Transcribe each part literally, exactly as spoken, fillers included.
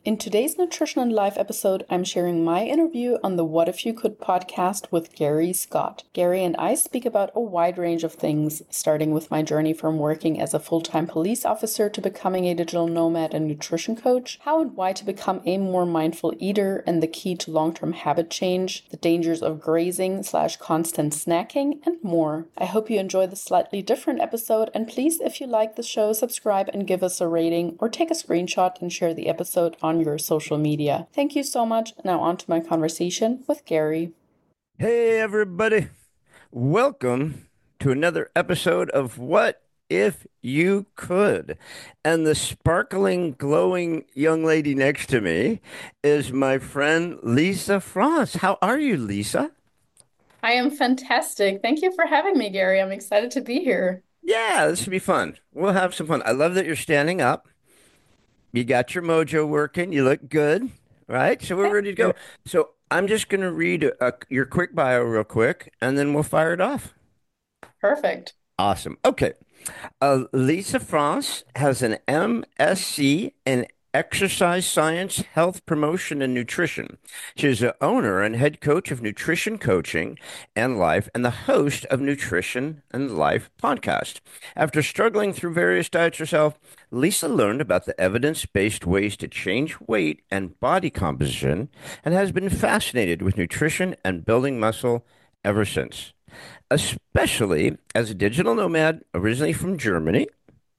In today's Nutrition and Life episode, I'm sharing my interview on the What If You Could podcast with Gary Scott. Gary and I speak about a wide range of things, starting with my journey from working as a full-time police officer to becoming a digital nomad and nutrition coach, how and why to become a more mindful eater and the key to long-term habit change, the dangers of grazing slash constant snacking, and more. I hope you enjoy this slightly different episode, and please, if you like the show, subscribe and give us a rating or take a screenshot and share the episode on your social media. Thank you so much. Now on to my conversation with Gary. Hey, everybody. Welcome to another episode of What If You Could. And the sparkling, glowing young lady next to me is my friend Lisa France. How are you, Lisa? I am fantastic. Thank you for having me, Gary. I'm excited to be here. Yeah, this should be fun. We'll have some fun. I love that you're standing up. You got your mojo working. You look good, right? So we're Thank ready to you. go. So I'm just going to read a, your quick bio real quick, and then we'll fire it off. Perfect. Awesome. Okay. Uh, Lisa France has an M Sc in exercise science, health promotion, and nutrition. She is the owner and head coach of Nutrition Coaching and Life and the host of Nutrition and Life podcast. After struggling through various diets herself, Lisa learned about the evidence-based ways to change weight and body composition and has been fascinated with nutrition and building muscle ever since, especially as a digital nomad originally from Germany,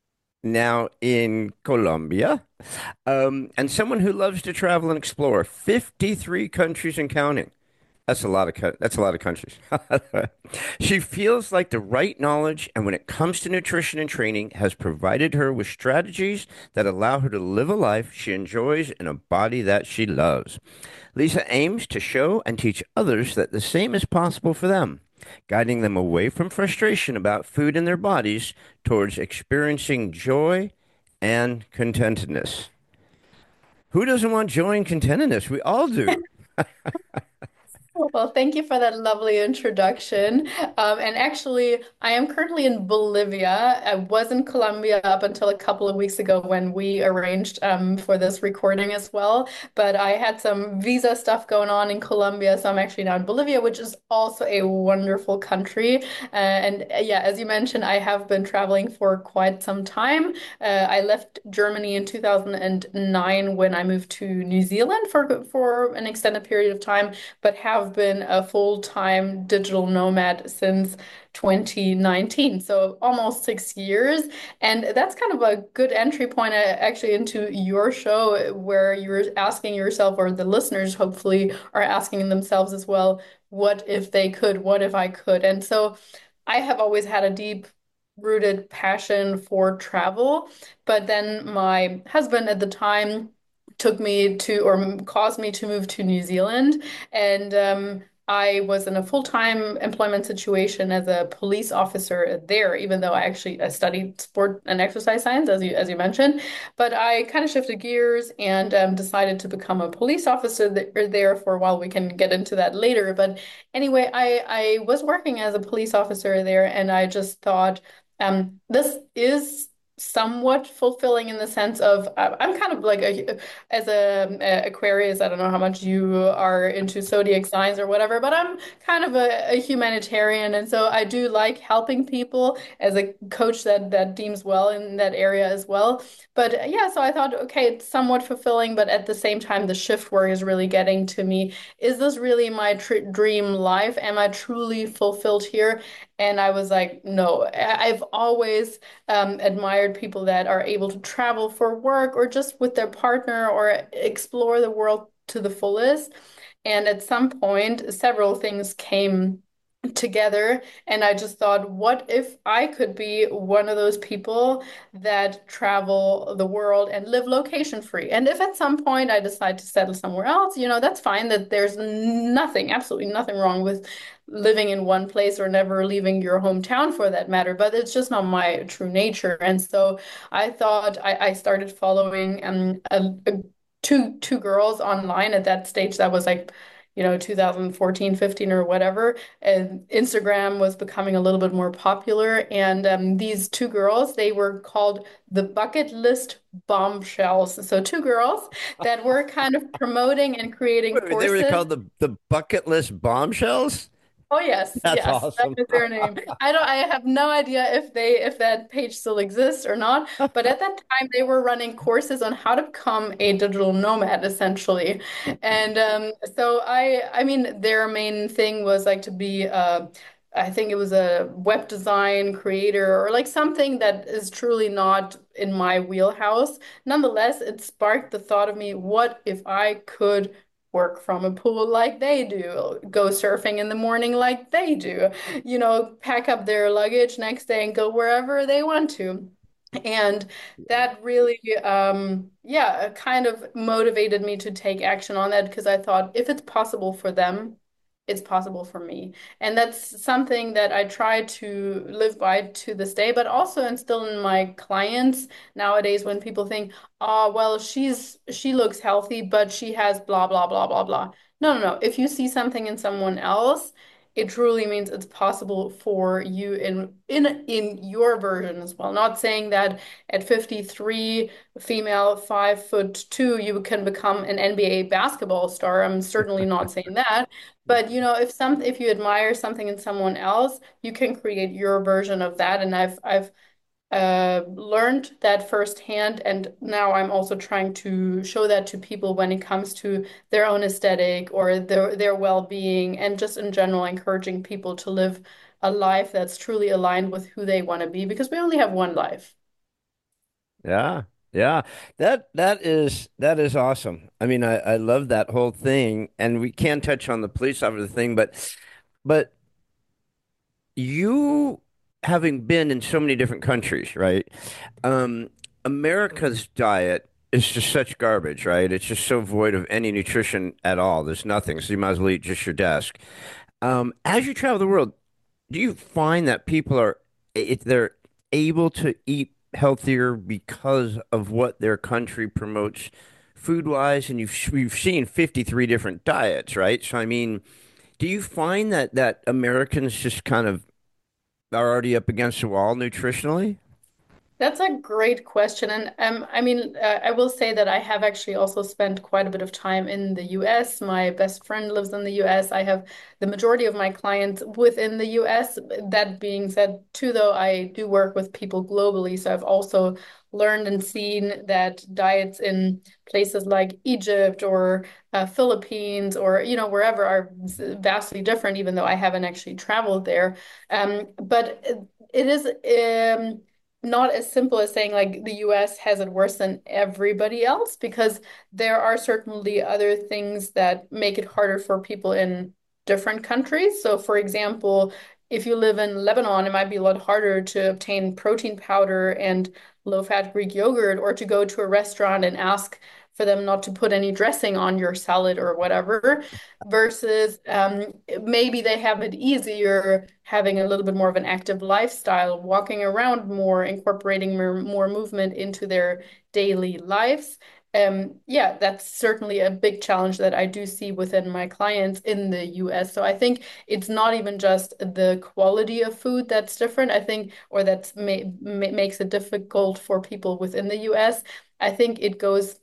now in Colombia, um, and someone who loves to travel and explore fifty-three countries and counting. That's a lot of co- that's a lot of countries. She feels like the right knowledge, and when it comes to nutrition and training, has provided her with strategies that allow her to live a life she enjoys in a body that she loves. Lisa aims to show and teach others that the same is possible for them, guiding them away from frustration about food in their bodies towards experiencing joy and contentedness. Who doesn't want joy and contentedness? We all do. Well, thank you for that lovely introduction. Um, and actually, I am currently in Bolivia. I was in Colombia up until a couple of weeks ago when we arranged um, for this recording as well. But I had some visa stuff going on in Colombia, so I'm actually now in Bolivia, which is also a wonderful country. Uh, and uh, yeah, as you mentioned, I have been traveling for quite some time. Uh, I left Germany in two thousand nine when I moved to New Zealand for for an extended period of time, but have been a full-time digital nomad since twenty nineteen, so almost six years. And that's kind of a good entry point uh, actually into your show, where you're asking yourself, or the listeners hopefully are asking themselves as well, what if they could? What if I could? And so I have always had a deep rooted passion for travel, but then my husband at the time took me to, or caused me to move to New Zealand. And um, I was in a full-time employment situation as a police officer there, even though I actually I studied sport and exercise science, as you as you mentioned. But I kind of shifted gears and um, decided to become a police officer th there for a while. We can get into that later. But anyway, I I was working as a police officer there, and I just thought, um, this is somewhat fulfilling in the sense of uh, I'm kind of like a as a, a Aquarius. I don't know how much you are into zodiac signs or whatever, but I'm kind of a, a humanitarian, and so I do like helping people as a coach that that deems well in that area as well. But uh, yeah, so I thought, okay, it's somewhat fulfilling, but at the same time, the shift work is really getting to me. Is this really my tr dream life? Am I truly fulfilled here? And I was like, no. I- I've always um, admired people that are able to travel for work or just with their partner or explore the world to the fullest. And at some point, several things came together, and I just thought, what if I could be one of those people that travel the world and live location free? And if at some point I decide to settle somewhere else, you know, that's fine. That there's nothing, absolutely nothing wrong with living in one place or never leaving your hometown for that matter, but it's just not my true nature. And so I thought I, I started following um a, a, two two girls online at that stage. That was like you know, two thousand fourteen, fifteen or whatever. And Instagram was becoming a little bit more popular. And um, these two girls, they were called the Bucket List Bombshells. So two girls that were kind of promoting and creating Wait, they were courses. called the the bucket list bombshells. Oh yes, That's yes, that awesome. is their name. I don't I have no idea if they if that page still exists or not, but at that time they were running courses on how to become a digital nomad essentially. And um so I I mean their main thing was like to be uh I think it was a web design creator or like something that is truly not in my wheelhouse. Nonetheless, it sparked the thought of me, what if I could work from a pool like they do, go surfing in the morning like they do, you know, pack up their luggage next day and go wherever they want to. And that really, um, yeah, kind of motivated me to take action on that because I thought if it's possible for them, it's possible for me. And that's something that I try to live by to this day, but also instill in my clients nowadays when people think, oh, well, she's she looks healthy, but she has blah blah blah blah blah. No, no, no. If you see something in someone else, it truly means it's possible for you in in in your version as well. Not saying that at fifty-three, female, five foot two, you can become an N B A basketball star. I'm certainly not saying that. But you know, if some if you admire something in someone else, you can create your version of that. And I've I've uh, learned that firsthand, and now I'm also trying to show that to people when it comes to their own aesthetic or their their well-being, and just in general encouraging people to live a life that's truly aligned with who they want to be, because we only have one life. Yeah. Yeah. That that is that is awesome. I mean, I I love that whole thing, and we can touch on the police officer thing, but but you having been in so many different countries, right? Um, America's diet is just such garbage, right? It's just so void of any nutrition at all. There's nothing, so you might as well eat just your desk. Um, as you travel the world, do you find that people are if they're able to eat healthier because of what their country promotes food wise? And you've we've seen fifty-three different diets, right? So I mean, do you find that that Americans just kind of are already up against the wall nutritionally? That's a great question. And um, I mean, uh, I will say that I have actually also spent quite a bit of time in the U S. My best friend lives in the U S. I have the majority of my clients within the U S. That being said, too, though, I do work with people globally. So I've also learned and seen that diets in places like Egypt or uh, Philippines or, you know, wherever are vastly different, even though I haven't actually traveled there. Um, but it is. Um, not as simple as saying like the U S has it worse than everybody else, because there are certainly other things that make it harder for people in different countries. So, for example, if you live in Lebanon, it might be a lot harder to obtain protein powder and low-fat Greek yogurt, or to go to a restaurant and ask for them not to put any dressing on your salad or whatever, versus um, maybe they have it easier having a little bit more of an active lifestyle, walking around more, incorporating more, more movement into their daily lives. Um, yeah, that's certainly a big challenge that I do see within my clients in the U S. So I think it's not even just the quality of food that's different, I think, or that ma ma makes it difficult for people within the U S. I think it goes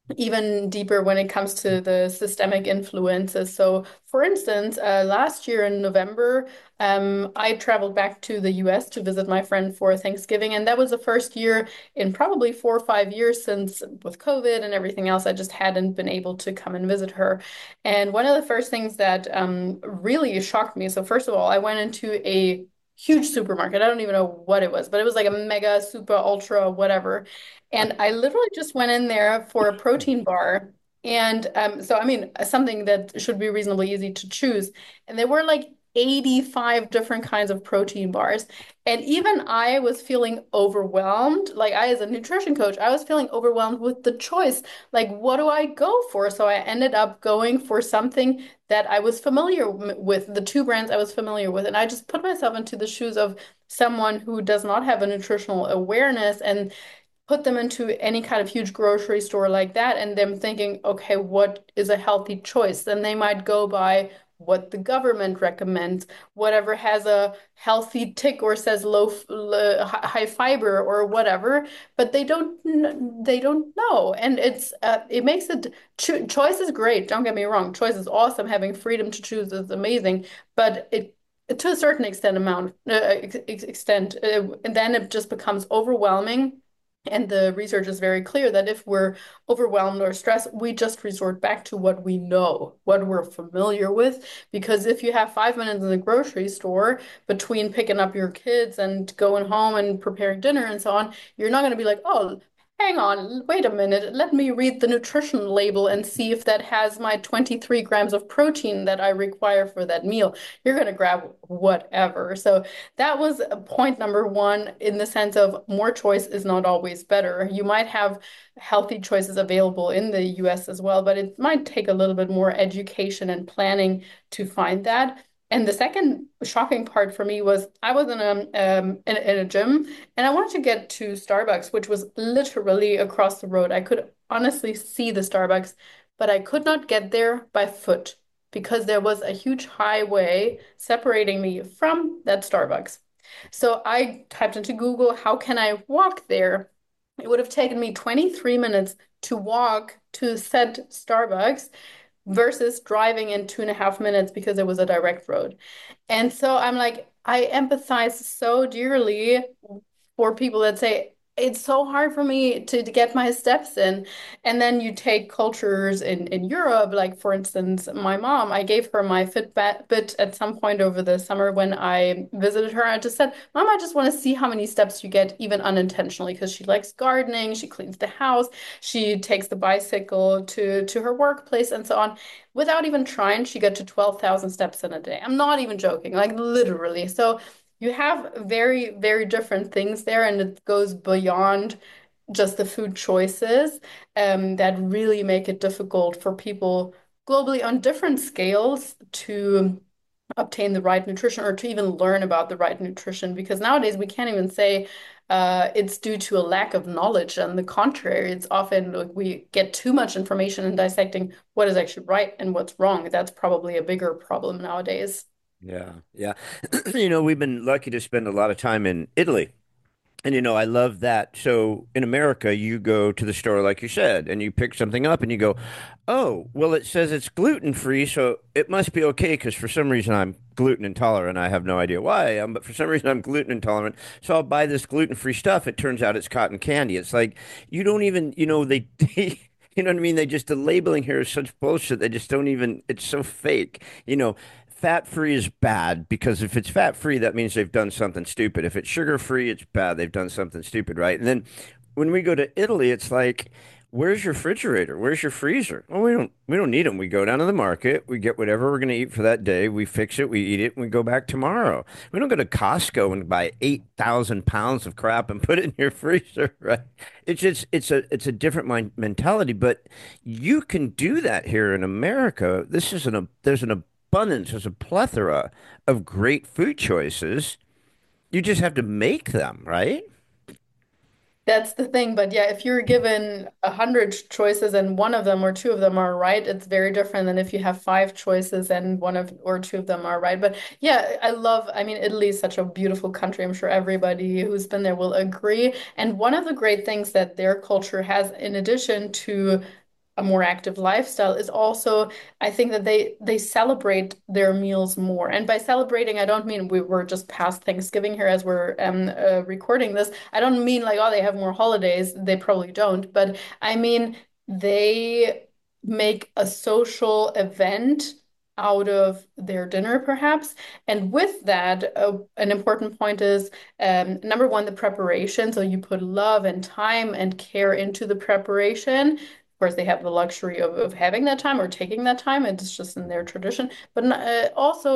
even deeper when it comes to the systemic influences. So, for instance, uh, last year in November, um, I traveled back to the U S to visit my friend for Thanksgiving, and that was the first year in probably four or five years since with COVID and everything else, I just hadn't been able to come and visit her. And one of the first things that um, really shocked me, so first of all, I went into a huge supermarket. I don't even know what it was, but it was like a mega, super, ultra, whatever. And I literally just went in there for a protein bar. And um, so, I mean, something that should be reasonably easy to choose. And there were like eighty-five different kinds of protein bars. And even I was feeling overwhelmed. Like, I, as a nutrition coach, I was feeling overwhelmed with the choice. Like, what do I go for? So I ended up going for something that I was familiar with, the two brands I was familiar with. And I just put myself into the shoes of someone who does not have a nutritional awareness. And put them into any kind of huge grocery store like that and them thinking, okay, what is a healthy choice? Then they might go by what the government recommends, whatever has a healthy tick or says low, low high fiber or whatever, but they don't they don't know. And it's uh, it makes it cho choice is great. Don't get me wrong. Choice is awesome. Having freedom to choose is amazing, but it to a certain extent amount uh, ex extent uh, and then it just becomes overwhelming. And the research is very clear that if we're overwhelmed or stressed, we just resort back to what we know, what we're familiar with. Because if you have five minutes in the grocery store between picking up your kids and going home and preparing dinner and so on, you're not going to be like, oh, hang on, wait a minute, let me read the nutrition label and see if that has my twenty-three grams of protein that I require for that meal. You're going to grab whatever. So that was point number one in the sense of more choice is not always better. You might have healthy choices available in the U S as well, but it might take a little bit more education and planning to find that. And the second shocking part for me was I was in a um, in, in a gym and I wanted to get to Starbucks, which was literally across the road. I could honestly see the Starbucks, but I could not get there by foot because there was a huge highway separating me from that Starbucks. So I typed into Google, how can I walk there? It would have taken me twenty-three minutes to walk to said Starbucks versus driving in two and a half minutes because it was a direct road. And so I'm like, I empathize so dearly for people that say, it's so hard for me to, to get my steps in. And then you take cultures in, in Europe, like for instance, my mom, I gave her my Fitbit at some point over the summer when I visited her. I just said, Mom, I just want to see how many steps you get, even unintentionally, because she likes gardening, she cleans the house, she takes the bicycle to, to her workplace and so on. Without even trying, she got to twelve thousand steps in a day. I'm not even joking, like literally. So you have very, very different things there, and it goes beyond just the food choices um, that really make it difficult for people globally on different scales to obtain the right nutrition or to even learn about the right nutrition. Because nowadays we can't even say uh, it's due to a lack of knowledge. On the contrary, it's often like we get too much information in dissecting what is actually right and what's wrong. That's probably a bigger problem nowadays. Yeah, yeah. You know, we've been lucky to spend a lot of time in Italy. And you know, I love that. So in America, you go to the store, like you said, and you pick something up and you go, oh, well, it says it's gluten free, so it must be okay because for some reason I'm gluten intolerant. I have no idea why I am, but for some reason I'm gluten intolerant. So I'll buy this gluten free stuff. It turns out it's cotton candy. It's like you don't even, you know, they, they you know what I mean? They just, the labeling here is such bullshit. They just don't even, it's so fake. You know, fat free is bad because if it's fat free, that means they've done something stupid. If it's sugar free, it's bad. They've done something stupid, right? And then when we go to Italy, it's like, where's your refrigerator? Where's your freezer? Well, we don't we don't need them. We go down to the market, we get whatever we're going to eat for that day, we fix it, we eat it, and we go back tomorrow. We don't go to Costco and buy eight thousand pounds of crap and put it in your freezer, right? It's just it's a it's a different mind mentality, but you can do that here in America. This is an there's an abundance, there's a plethora of great food choices. You just have to make them, right? That's the thing, but yeah, if you're given a hundred choices and one of them or two of them are right, it's very different than if you have five choices and one of or two of them are right. But yeah, I love, I mean, Italy is such a beautiful country. I'm sure everybody who's been there will agree. And one of the great things that their culture has, in addition to a more active lifestyle, is also I think that they they celebrate their meals more. And by celebrating, I don't mean we were just past Thanksgiving here as we're um, uh, recording this. I don't mean like, oh, they have more holidays. They probably don't. But I mean, they make a social event out of their dinner, perhaps. And with that, uh, an important point is um, number one, the preparation. So you put love and time and care into the preparation. Of course, they have the luxury of, of having that time or taking that time. It's just in their tradition. But uh, also,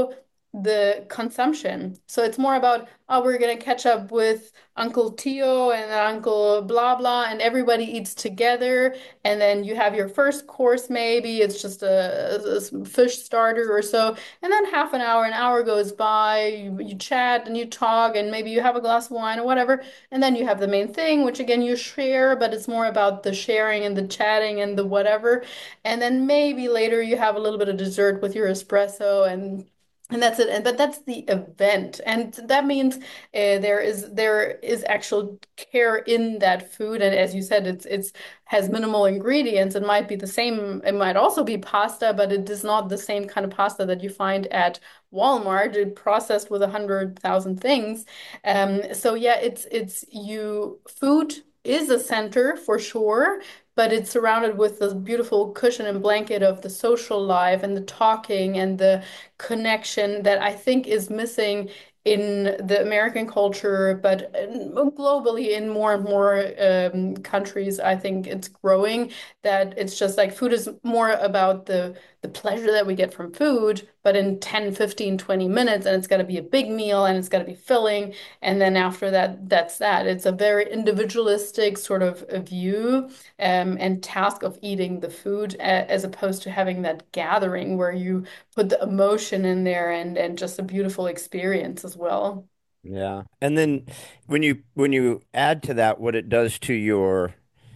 the consumption. So it's more about, oh, we're gonna catch up with Uncle Tio and Uncle blah blah, and everybody eats together. And then you have your first course, maybe it's just a, a fish starter or so. And then half an hour, an hour goes by, you, you chat and you talk, and maybe you have a glass of wine or whatever. And then you have the main thing, which again you share, but it's more about the sharing and the chatting and the whatever. And then maybe later you have a little bit of dessert with your espresso and and that's it. And but that's the event. And that means uh, there is there is actual care in that food. And as you said, it's it's has minimal ingredients. It might be the same, it might also be pasta, but it is not the same kind of pasta that you find at Walmart, it processed with a hundred thousand things. Um, so yeah, it's it's you food is a center for sure, but it's surrounded with this beautiful cushion and blanket of the social life and the talking and the connection that I think is missing in the American culture, but globally in more and more um, countries, I think it's growing that it's just like food is more about the the pleasure that we get from food, but in ten, fifteen, twenty minutes, and it's got to be a big meal and it's got to be filling. And then after that, that's that. It's a very individualistic sort of a view um, and task of eating the food, as opposed to having that gathering where you put the emotion in there and and just a beautiful experience as well. Yeah. And then when you when you add to that what it does to your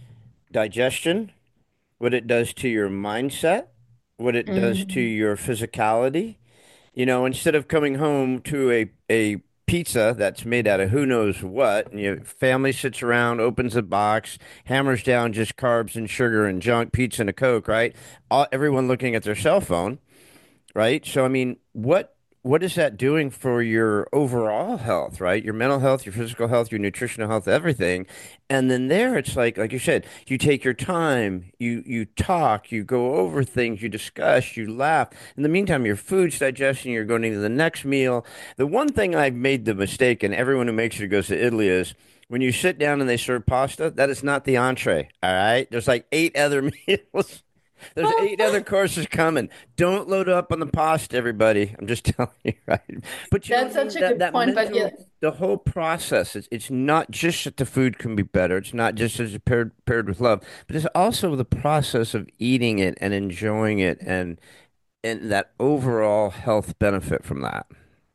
digestion, what it does to your mindset, what it does to Mhm. your physicality, you know, instead of coming home to a a pizza that's made out of who knows what, and your family sits around, opens a box, hammers down just carbs and sugar and junk, pizza and a Coke, right? All, everyone looking at their cell phone, right? So I mean, what what is that doing for your overall health, right? Your mental health, your physical health, your nutritional health, everything. And then there it's like like you said, you take your time, you you talk, you go over things, you discuss, you laugh. In the meantime, your food's digesting, you're going to the next meal. The one thing I've made the mistake, and everyone who makes it goes to Italy is when you sit down and they serve pasta, that is not the entree. All right. There's like eight other meals. There's eight other courses coming. Don't load up on the pasta, everybody. I'm just telling you, right? But you know what I That's such mean? a That good that point, but yeah, mental, the whole process. It's it's not just that the food can be better. It's not just as paired paired with love, but it's also the process of eating it and enjoying it and and that overall health benefit from that.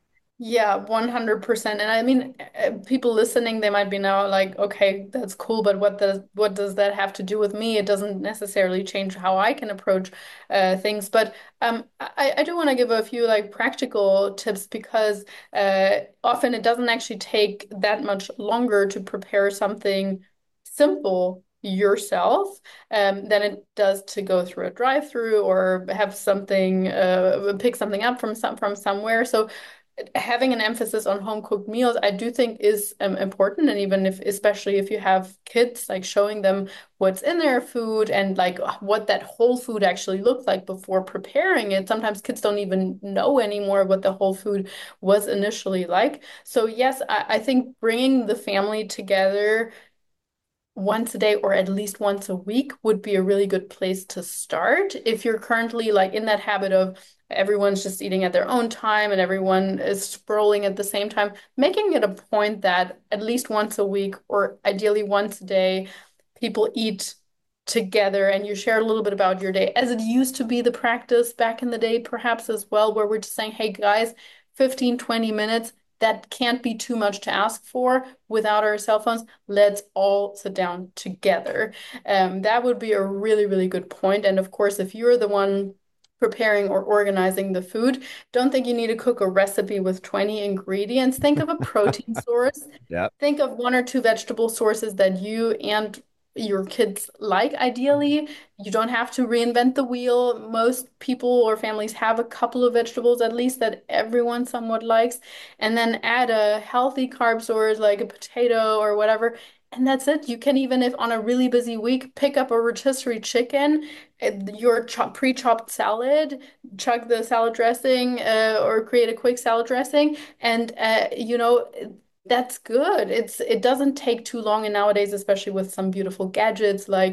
yeah, one hundred percent. And I mean, uh, people listening, they might be now like, okay, that's cool, but what does what does that have to do with me? It doesn't necessarily change how I can approach uh, things. But um, I, I do want to give a few like practical tips because uh, often it doesn't actually take that much longer to prepare something simple yourself um, than it does to go through a drive-through or have something uh, pick something up from some from somewhere. So having an emphasis on home cooked meals, I do think is um, important. And even if, especially if you have kids, like showing them what's in their food and like what that whole food actually looked like before preparing it. Sometimes kids don't even know anymore what the whole food was initially like. So yes, I, I think bringing the family together once a day or at least once a week would be a really good place to start. If you're currently like in that habit of everyone's just eating at their own time and everyone is scrolling at the same time, making it a point that at least once a week or ideally once a day, people eat together and you share a little bit about your day as it used to be the practice back in the day, perhaps as well, where we're just saying, hey guys, fifteen, twenty minutes. That can't be too much to ask for without our cell phones. Let's all sit down together. Um, that would be a really, really good point. And of course, if you're the one preparing or organizing the food, don't think you need to cook a recipe with twenty ingredients. Think of a protein source. Yep. Think of one or two vegetable sources that you and your kids like, ideally. You don't have to reinvent the wheel. Most people or families have a couple of vegetables at least that everyone somewhat likes, and then add a healthy carb source like a potato or whatever. And that's it. You can even, if on a really busy week, pick up a rotisserie chicken, uh, your chop, pre-chopped salad, chug the salad dressing, uh, or create a quick salad dressing, and uh, you know, that's good. It's it doesn't take too long, and nowadays, especially with some beautiful gadgets like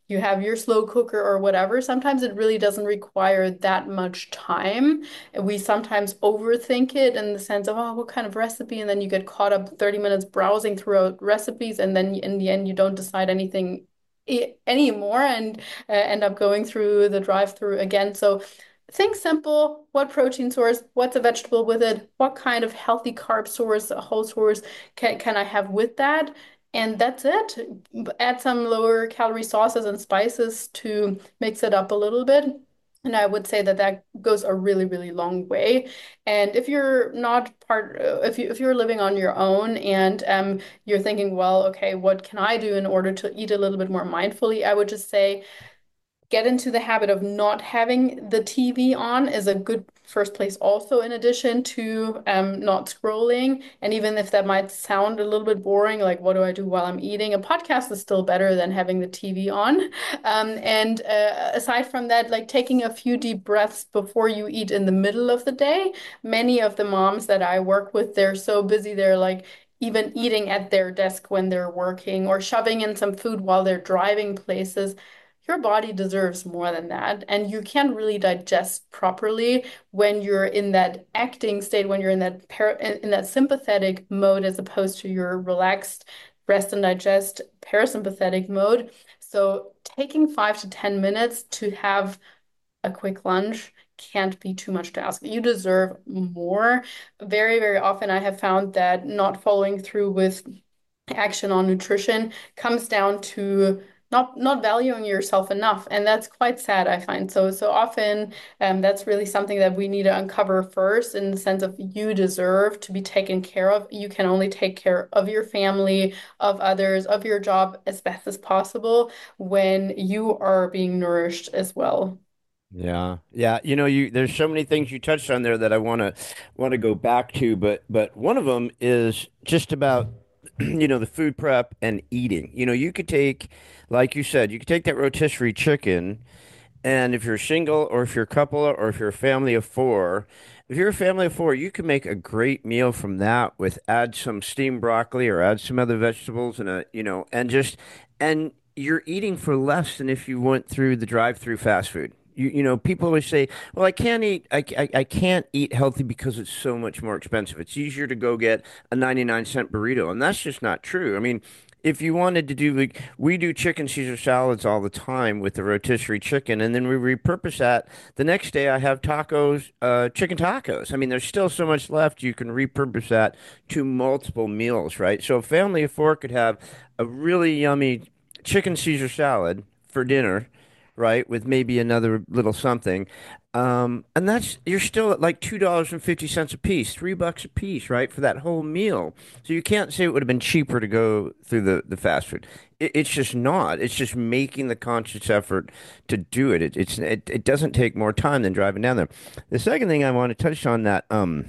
you have your slow cooker or whatever. Sometimes it really doesn't require that much time. And we sometimes overthink it in the sense of, oh, what kind of recipe? And then you get caught up thirty minutes browsing through recipes, and then in the end, you don't decide anything i- anymore and uh, end up going through the drive-through again. So think simple. What protein source? What's a vegetable with it? What kind of healthy carb source, a whole source can, can I have with that? And that's it. Add some lower calorie sauces and spices to mix it up a little bit. And I would say that that goes a really, really long way. And if you're not part, if you if you're living on your own and um, you're thinking, well, okay, what can I do in order to eat a little bit more mindfully? I would just say get into the habit of not having the T V on is a good first place also in addition to um, not scrolling. And even if that might sound a little bit boring, like what do I do while I'm eating? A podcast is still better than having the T V on. Um, and uh, aside from that, like taking a few deep breaths before you eat in the middle of the day. Many of the moms that I work with, they're so busy, they're like even eating at their desk when they're working or shoving in some food while they're driving places. Your body deserves more than that. And you can't really digest properly when you're in that acting state, when you're in that par in that sympathetic mode as opposed to your relaxed rest and digest parasympathetic mode. So taking five to ten minutes to have a quick lunch can't be too much to ask. You deserve more. Very, very often I have found that not following through with action on nutrition comes down to not not valuing yourself enough, and that's quite sad, I find. So so often, um, that's really something that we need to uncover first, in the sense of you deserve to be taken care of. You can only take care of your family, of others, of your job as best as possible when you are being nourished as well. Yeah. Yeah. You know, you there's so many things you touched on there that I want to want to go back to, but but one of them is just about you know the food prep and eating. You know, you could take, like you said, you could take that rotisserie chicken, and if you're single or if you're a couple or if you're a family of four, if you're a family of four, you can make a great meal from that with add some steamed broccoli or add some other vegetables and a, you know, and just and you're eating for less than if you went through the drive-through fast food. You, you know, people always say, "Well, I can't eat, I, I, I can't eat healthy because it's so much more expensive. It's easier to go get a ninety-nine cent burrito." And that's just not true. I mean, if you wanted to do like we do chicken Caesar salads all the time with the rotisserie chicken, and then we repurpose that. The next day I have tacos, uh, chicken tacos. I mean, there's still so much left. You can repurpose that to multiple meals, right? So a family of four could have a really yummy chicken Caesar salad for dinner, right? With maybe another little something. Um, and that's you're still at like two dollars and fifty cents a piece, three bucks a piece, right, for that whole meal. So you can't say it would have been cheaper to go through the, the fast food. It, it's just not. It's just making the conscious effort to do it. It it's it, it doesn't take more time than driving down there. The second thing I want to touch on that um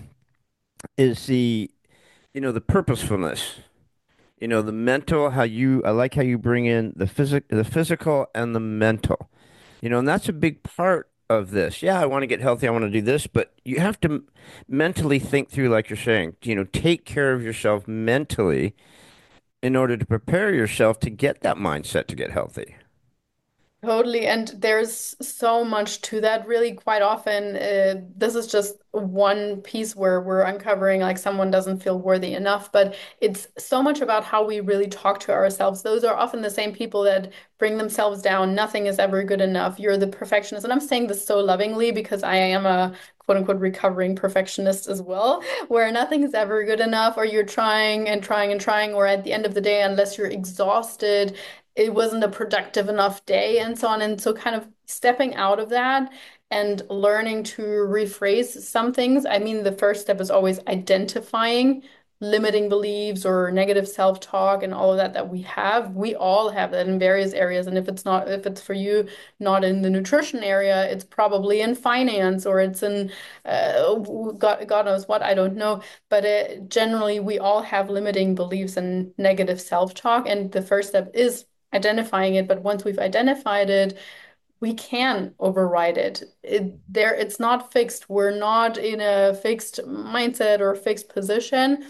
is the you know the purposefulness. You know the mental, how you I like how you bring in the physic the physical and the mental. You know, and that's a big part of this. Yeah, I want to get healthy. I want to do this, but you have to m- mentally think through, like you're saying, you know, take care of yourself mentally in order to prepare yourself to get that mindset to get healthy. Totally, and there's so much to that. Really, quite often, uh, this is just one piece where we're uncovering like someone doesn't feel worthy enough, but it's so much about how we really talk to ourselves. Those are often the same people that bring themselves down. Nothing is ever good enough. You're the perfectionist. And I'm saying this so lovingly because I am a quote unquote recovering perfectionist as well, where nothing is ever good enough, or you're trying and trying and trying, or at the end of the day, unless you're exhausted, it wasn't a productive enough day and so on. And so kind of stepping out of that and learning to rephrase some things. I mean, the first step is always identifying limiting beliefs or negative self-talk and all of that that we have. We all have that in various areas. And if it's not, if it's for you, not in the nutrition area, it's probably in finance or it's in uh, God, God knows what, I don't know. But it, generally, we all have limiting beliefs and negative self-talk. And the first step is identifying it. But once we've identified it, we can override it. It there it's not fixed. We're not in a fixed mindset or fixed position.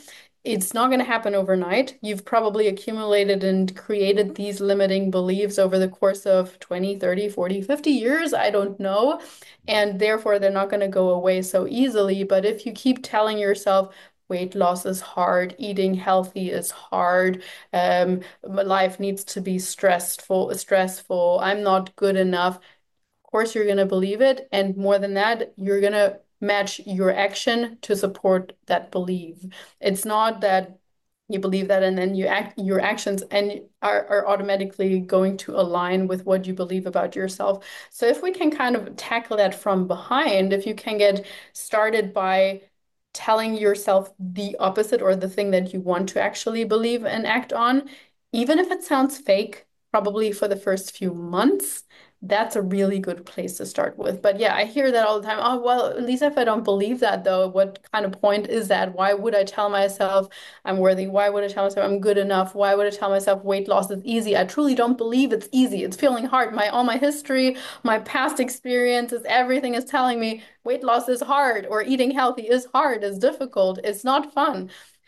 It's not going to happen overnight. You've probably accumulated and created these limiting beliefs over the course of twenty, thirty, forty, fifty years. I don't know. And therefore, they're not going to go away so easily. But if you keep telling yourself, weight loss is hard, eating healthy is hard, um, life needs to be stressful, stressful, I'm not good enough, course you're going to believe it. And more than that, you're going to match your action to support that belief. It's not that you believe that and then you act your actions and are, are automatically going to align with what you believe about yourself. So if we can kind of tackle that from behind, if you can get started by telling yourself the opposite or the thing that you want to actually believe and act on, even if it sounds fake, probably for the first few months, that's a really good place to start with. But yeah, I hear that all the time. Oh, well, at least if I don't believe that, though, what kind of point is that? Why would I tell myself I'm worthy? Why would I tell myself I'm good enough? Why would I tell myself weight loss is easy? I truly don't believe it's easy. It's feeling hard. My all my history, my past experiences, everything is telling me weight loss is hard or eating healthy is hard, is difficult, it's not fun.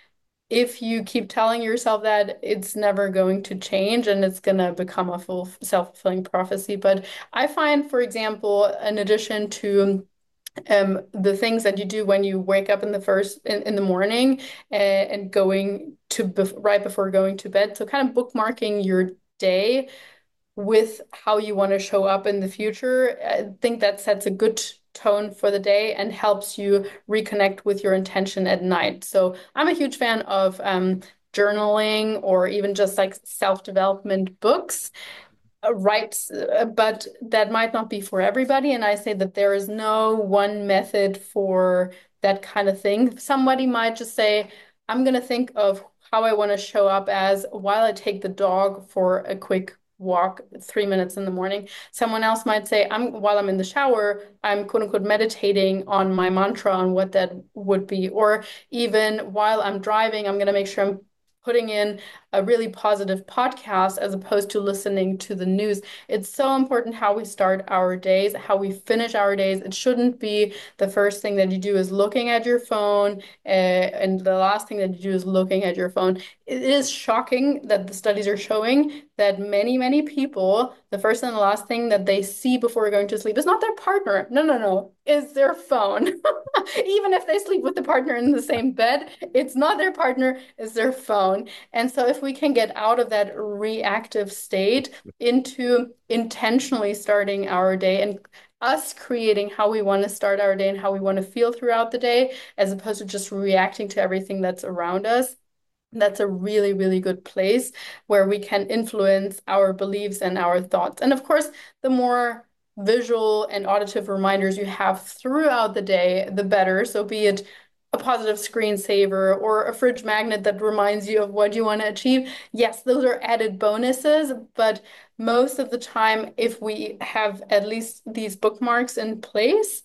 If you keep telling yourself that, it's never going to change and it's going to become a full self-fulfilling prophecy. But I find, for example, in addition to um, the things that you do when you wake up in the first in, in the morning and, and going to bef right before going to bed, so kind of bookmarking your day with how you want to show up in the future, I think that sets a good tone for the day and helps you reconnect with your intention at night. So I'm a huge fan of um, journaling or even just like self-development books. Uh, right, uh, but that might not be for everybody. And I say that there is no one method for that kind of thing. Somebody might just say, I'm going to think of how I want to show up as while I take the dog for a quick walk, three minutes in the morning. Someone else might say, I'm while I'm in the shower, I'm quote unquote meditating on my mantra on what that would be. Or even while I'm driving, I'm going to make sure I'm putting in a really positive podcast as opposed to listening to the news. It's so important how we start our days, how we finish our days. It shouldn't be the first thing that you do is looking at your phone, uh, and the last thing that you do is looking at your phone. It is shocking that the studies are showing that many, many people, the first and the last thing that they see before going to sleep is not their partner. No, no, no, is their phone. Even if they sleep with the partner in the same bed, it's not their partner, it's their phone. And so if we can get out of that reactive state into intentionally starting our day and us creating how we want to start our day and how we want to feel throughout the day, as opposed to just reacting to everything that's around us, that's a really, really good place where we can influence our beliefs and our thoughts. And of course, the more visual and auditive reminders you have throughout the day, the better. So be it a positive screensaver or a fridge magnet that reminds you of what you want to achieve. Yes, those are added bonuses, but most of the time, if we have at least these bookmarks in place,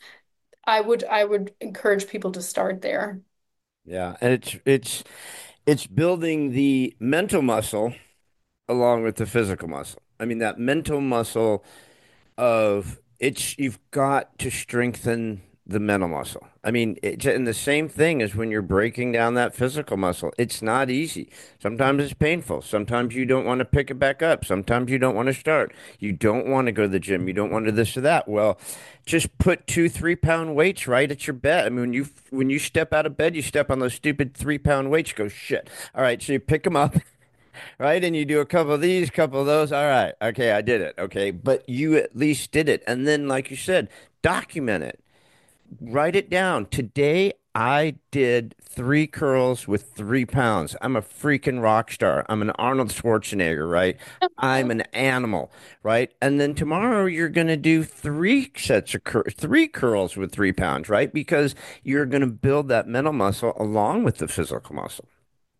I would I would encourage people to start there. Yeah, and it's it's it's building the mental muscle along with the physical muscle. I mean, that mental muscle of it's you've got to strengthen the mental muscle. I mean, it's and the same thing as when you're breaking down that physical muscle. It's not easy. Sometimes it's painful. Sometimes you don't want to pick it back up. Sometimes you don't want to start. You don't want to go to the gym. You don't want to this or that. Well, just put two, three pound weights right at your bed. I mean, when you when you step out of bed, you step on those stupid three pound weights. You go shit. All right, so you pick them up right? And you do a couple of these, couple of those. All right. Okay, I did it. Okay. But you at least did it. And then, like you said, document it. Write it down. Today, I did three curls with three pounds. I'm a freaking rock star. I'm an Arnold Schwarzenegger, right? I'm an animal, right? And then tomorrow, you're going to do three sets of cur three curls with three pounds, right? Because you're going to build that mental muscle along with the physical muscle.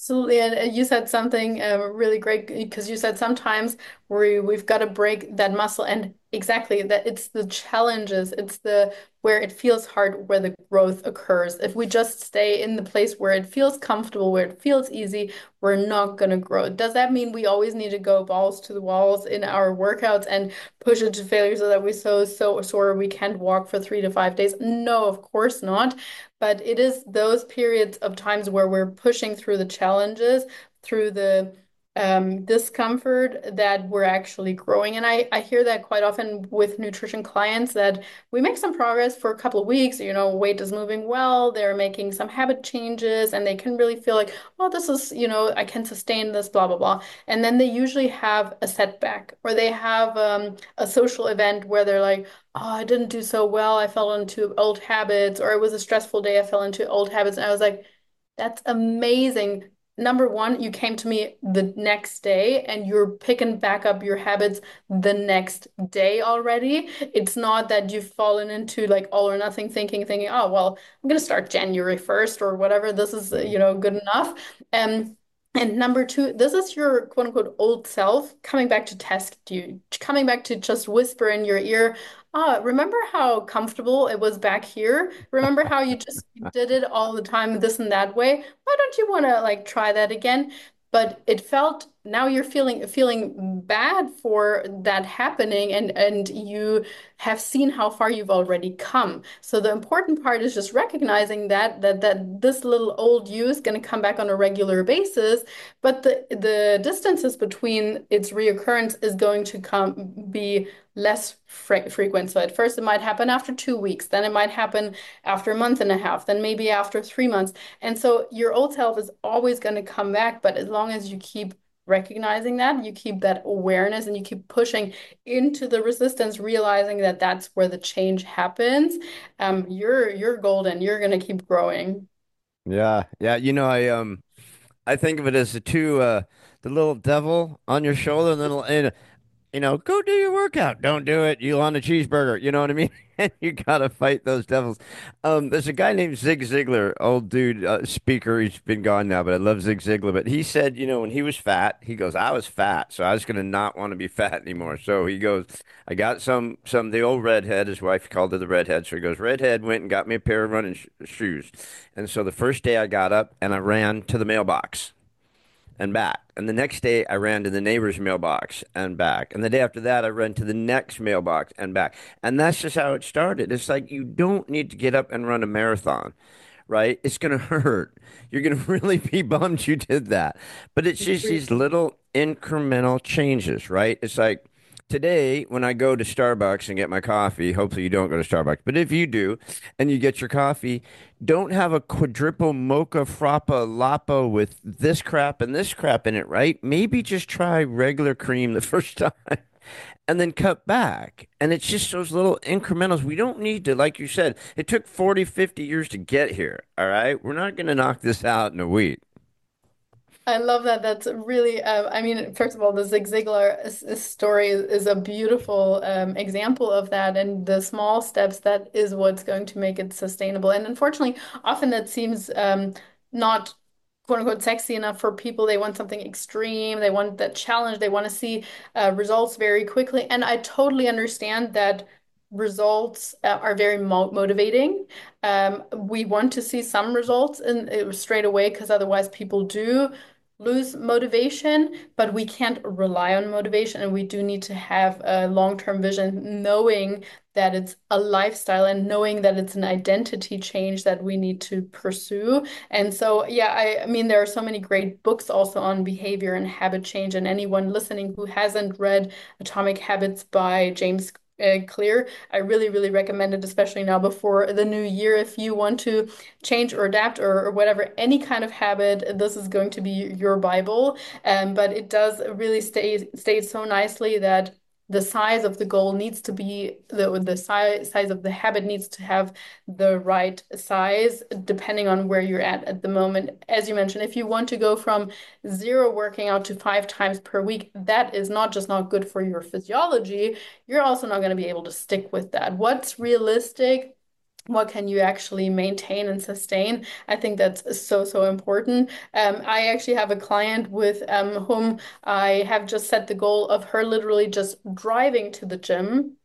Absolutely. And uh, you said something uh, really great because you said sometimes we we've got to break that muscle, and exactly that it's the challenges, it's the where it feels hard where the growth occurs. If we just stay in the place where it feels comfortable, where it feels easy, we're not going to grow. Does that mean we always need to go balls to the walls in our workouts and push it to failure so that we so so sore we can't walk for three to five days? No, of course not. But it is those periods of times where we're pushing through the challenges, through the um, discomfort that we're actually growing. And I, I hear that quite often with nutrition clients that we make some progress for a couple of weeks, you know, weight is moving well, they're making some habit changes, and they can really feel like, oh, this is, you know, I can sustain this, blah, blah, blah. And then they usually have a setback or they have um, a social event where they're like, oh, I didn't do so well. I fell into old habits, or it was a stressful day. I fell into old habits. And I was like, that's amazing. Number one, you came to me the next day and you're picking back up your habits the next day already. It's not that you've fallen into like all or nothing thinking, thinking, oh, well, I'm going to start January first or whatever. This is, you know, good enough. Um, and number two, this is your quote unquote old self coming back to test you, coming back to just whisper in your ear, ah, remember how comfortable it was back here? Remember how you just did it all the time, this and that way? Why don't you want to like try that again? But it felt now you're feeling feeling bad for that happening, and and you have seen how far you've already come. So the important part is just recognizing that that that this little old you is going to come back on a regular basis, but the the distances between its reoccurrence is going to come be less fre frequent. So at first it might happen after two weeks, then it might happen after a month and a half, then maybe after three months. And so your old self is always going to come back, but as long as you keep recognizing that, you keep that awareness and you keep pushing into the resistance, realizing that that's where the change happens, um, you're you're golden. You're going to keep growing. Yeah, yeah. You know, I um, I think of it as the two, uh, the little devil on your shoulder, and little, and you know, go do your workout. Don't do it. You want a cheeseburger. You know what I mean? And you gotta fight those devils. Um, there's a guy named Zig Ziglar, old dude, uh, speaker. He's been gone now, but I love Zig Ziglar. But he said, you know, when he was fat, he goes, I was fat, so I was gonna not want to be fat anymore. So he goes, I got some, some the old redhead. His wife called her the redhead. So he goes, redhead went and got me a pair of running sh shoes. And so the first day I got up and I ran to the mailbox and back. And the next day, I ran to the neighbor's mailbox and back. And the day after that, I ran to the next mailbox and back. And that's just how it started. It's like you don't need to get up and run a marathon, right? It's going to hurt. You're going to really be bummed you did that. But it's just these little incremental changes, right? It's like today, when I go to Starbucks and get my coffee, hopefully you don't go to Starbucks, but if you do and you get your coffee, don't have a quadruple mocha frappa lapo with this crap and this crap in it, right? Maybe just try regular cream the first time and then cut back. And it's just those little incrementals. We don't need to, like you said, it took forty, fifty years to get here. All right. We're not going to knock this out in a week. I love that. That's really, uh, I mean, first of all, the Zig Ziglar s- s- story is, is a beautiful um, example of that. And the small steps, that is what's going to make it sustainable. And unfortunately, often that seems um, not quote unquote sexy enough for people. They want something extreme. They want that challenge. They want to see uh, results very quickly. And I totally understand that results uh, are very mo motivating. Um, we want to see some results in, uh, straight away because otherwise people do lose motivation, but we can't rely on motivation, and we do need to have a long-term vision, knowing that it's a lifestyle and knowing that it's an identity change that we need to pursue. And so, yeah, I, I mean, there are so many great books also on behavior and habit change, and anyone listening who hasn't read Atomic Habits by James uh, Clear, I really, really recommend it, especially now before the new year. If you want to change or adapt or, or whatever, any kind of habit, this is going to be your Bible. Um, but it does really stay state so nicely that the size of the goal needs to be the the size size of the habit needs to have the right size depending on where you're at at the moment. As you mentioned, if you want to go from zero working out to five times per week, that is not just not good for your physiology, you're also not going to be able to stick with that. What's realistic? what can you actually maintain and sustain? I think that's so, so important. Um, I actually have a client with um, whom I have just set the goal of her literally just driving to the gym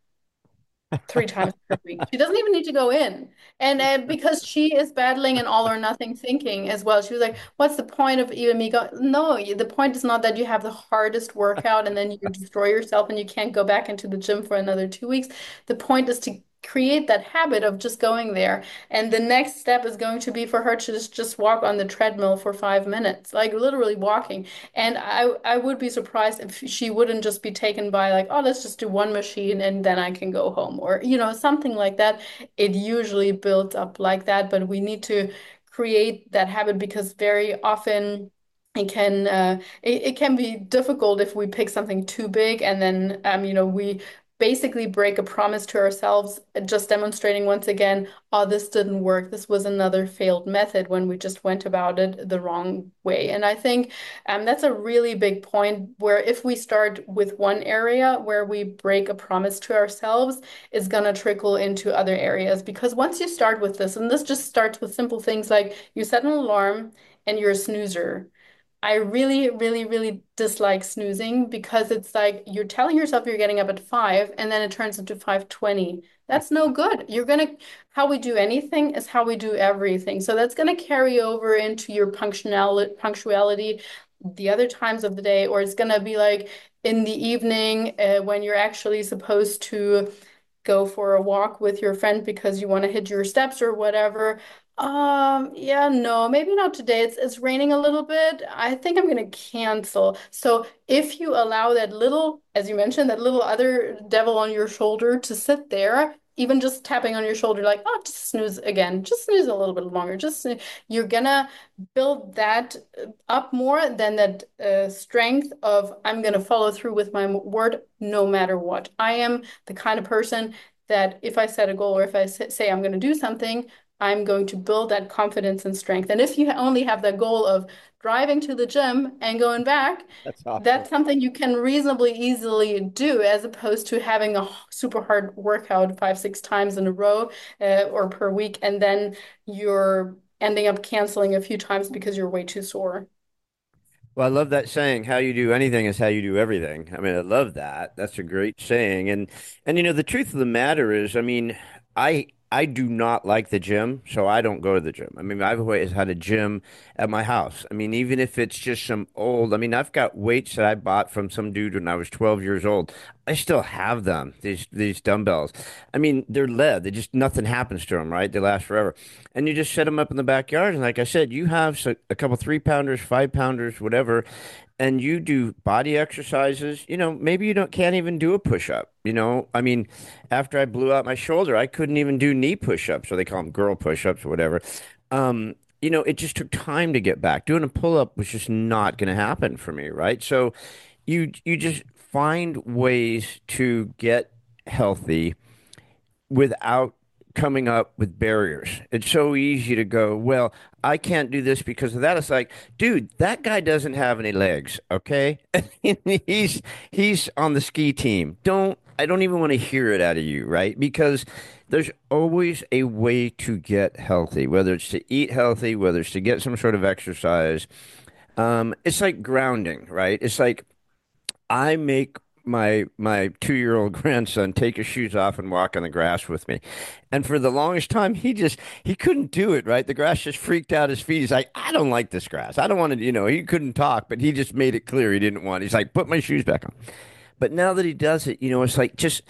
three times per week. She doesn't even need to go in. And uh, because she is battling an all or nothing thinking as well, she was like, what's the point of even me going? No, you- the point is not that you have the hardest workout and then you destroy yourself and you can't go back into the gym for another two weeks. The point is to create that habit of just going there. And the next step is going to be for her to just, just walk on the treadmill for five minutes, like literally walking. And I, I would be surprised if she wouldn't just be taken by like, oh, let's just do one machine and then I can go home or, you know, something like that. It usually builds up like that, but we need to create that habit because very often it can uh, it, it can be difficult if we pick something too big and then um, you know, we basically break a promise to ourselves, just demonstrating once again, oh, this didn't work. This was another failed method when we just went about it the wrong way. And I think um, that's a really big point where if we start with one area where we break a promise to ourselves, it's gonna trickle into other areas. Because once you start with this, and this just starts with simple things like you set an alarm and you're a snoozer. I really, really, really dislike snoozing because it's like you're telling yourself you're getting up at five and then it turns into five twenty. That's no good. You're gonna, how we do anything is how we do everything. So that's gonna carry over into your punctuality, punctuality the other times of the day, or it's gonna be like in the evening uh, when you're actually supposed to go for a walk with your friend because you want to hit your steps or whatever. Um, yeah, no, maybe not today. It's it's raining a little bit. I think I'm gonna cancel. So if you allow that little, as you mentioned, that little other devil on your shoulder to sit there, even just tapping on your shoulder, like, oh, just snooze again, just snooze a little bit longer. Just snoo- you're gonna build that up more than that uh, strength of I'm gonna follow through with my word no matter what. I am the kind of person that if I set a goal or if I say I'm going to do something, I'm going to build that confidence and strength. And if you only have the goal of driving to the gym and going back, That's awesome. that's something you can reasonably easily do as opposed to having a super hard workout five, six times in a row uh, or per week, and then you're ending up canceling a few times because you're way too sore. Well, I love that saying, how you do anything is how you do everything. I mean, I love that. That's a great saying. And and you know, the truth of the matter is, I mean, I I do not like the gym, so I don't go to the gym. I mean, I've always had a gym at my house. I mean, even if it's just some old, I mean, I've got weights that I bought from some dude when I was twelve years old. I still have them, these these dumbbells. I mean, they're lead. They just nothing happens to them, right? They last forever. And you just set them up in the backyard. And like I said, you have so, a couple three pounders, five pounders, whatever, and you do body exercises. You know, maybe you don't can't even do a push up. You know, I mean, after I blew out my shoulder, I couldn't even do knee push ups, or they call them girl push ups or whatever. Um, you know, it just took time to get back. Doing a pull up was just not going to happen for me, right? So you you just find ways to get healthy without coming up with barriers. It's so easy to go, well, I can't do this because of that. It's like, dude, that guy doesn't have any legs, okay? He's he's on the ski team. Don't I don't even want to hear it out of you, right? Because there's always a way to get healthy, whether it's to eat healthy, whether it's to get some sort of exercise. Um, it's like grounding, right? It's like I make my my two-year-old grandson take his shoes off and walk on the grass with me. And for the longest time, he just he couldn't do it, right? The grass just freaked out his feet. He's like, I don't like this grass. I don't want to, you know, he couldn't talk, but he just made it clear he didn't want. He's like, put my shoes back on. But now that he does it, you know, it's like just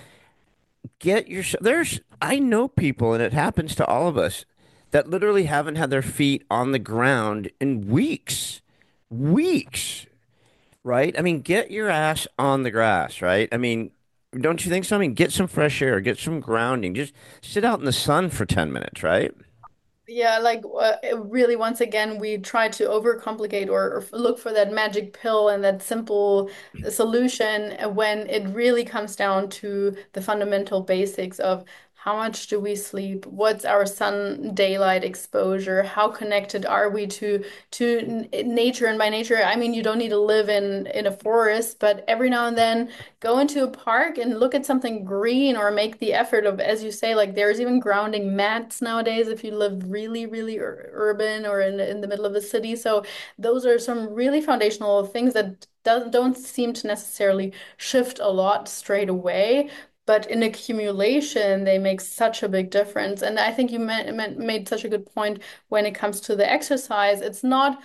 get your there's I know people, and it happens to all of us, that literally haven't had their feet on the ground in weeks. Weeks. Right? I mean, get your ass on the grass, right? I mean, don't you think so? I mean, get some fresh air, get some grounding. Just sit out in the sun for ten minutes, right? Yeah, like uh, it really, once again, we try to overcomplicate or, or look for that magic pill and that simple solution when it really comes down to the fundamental basics of How much do we sleep? What's our sun daylight exposure? How connected are we to to n- nature? And by nature, I mean you don't need to live in in a forest, but every now and then go into a park and look at something green or make the effort of, as you say, like there's even grounding mats nowadays if you live really, really ur urban or in in the middle of the city. So those are some really foundational things that don't don't seem to necessarily shift a lot straight away. But in accumulation, they make such a big difference. And I think you ma ma made such a good point when it comes to the exercise. It's not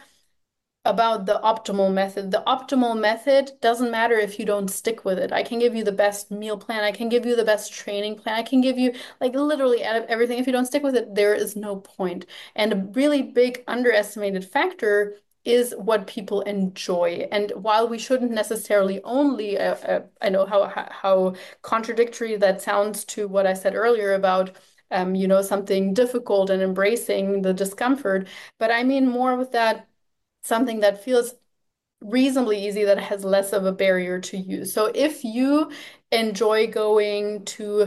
about the optimal method. The optimal method doesn't matter if you don't stick with it. I can give you the best meal plan. I can give you the best training plan. I can give you like literally out of everything. If you don't stick with it, there is no point. And a really big underestimated factor is what people enjoy. And while we shouldn't necessarily only, uh, uh, I know how how contradictory that sounds to what I said earlier about um, you know, something difficult and embracing the discomfort, but I mean more with that something that feels reasonably easy that has less of a barrier to use. So if you enjoy going to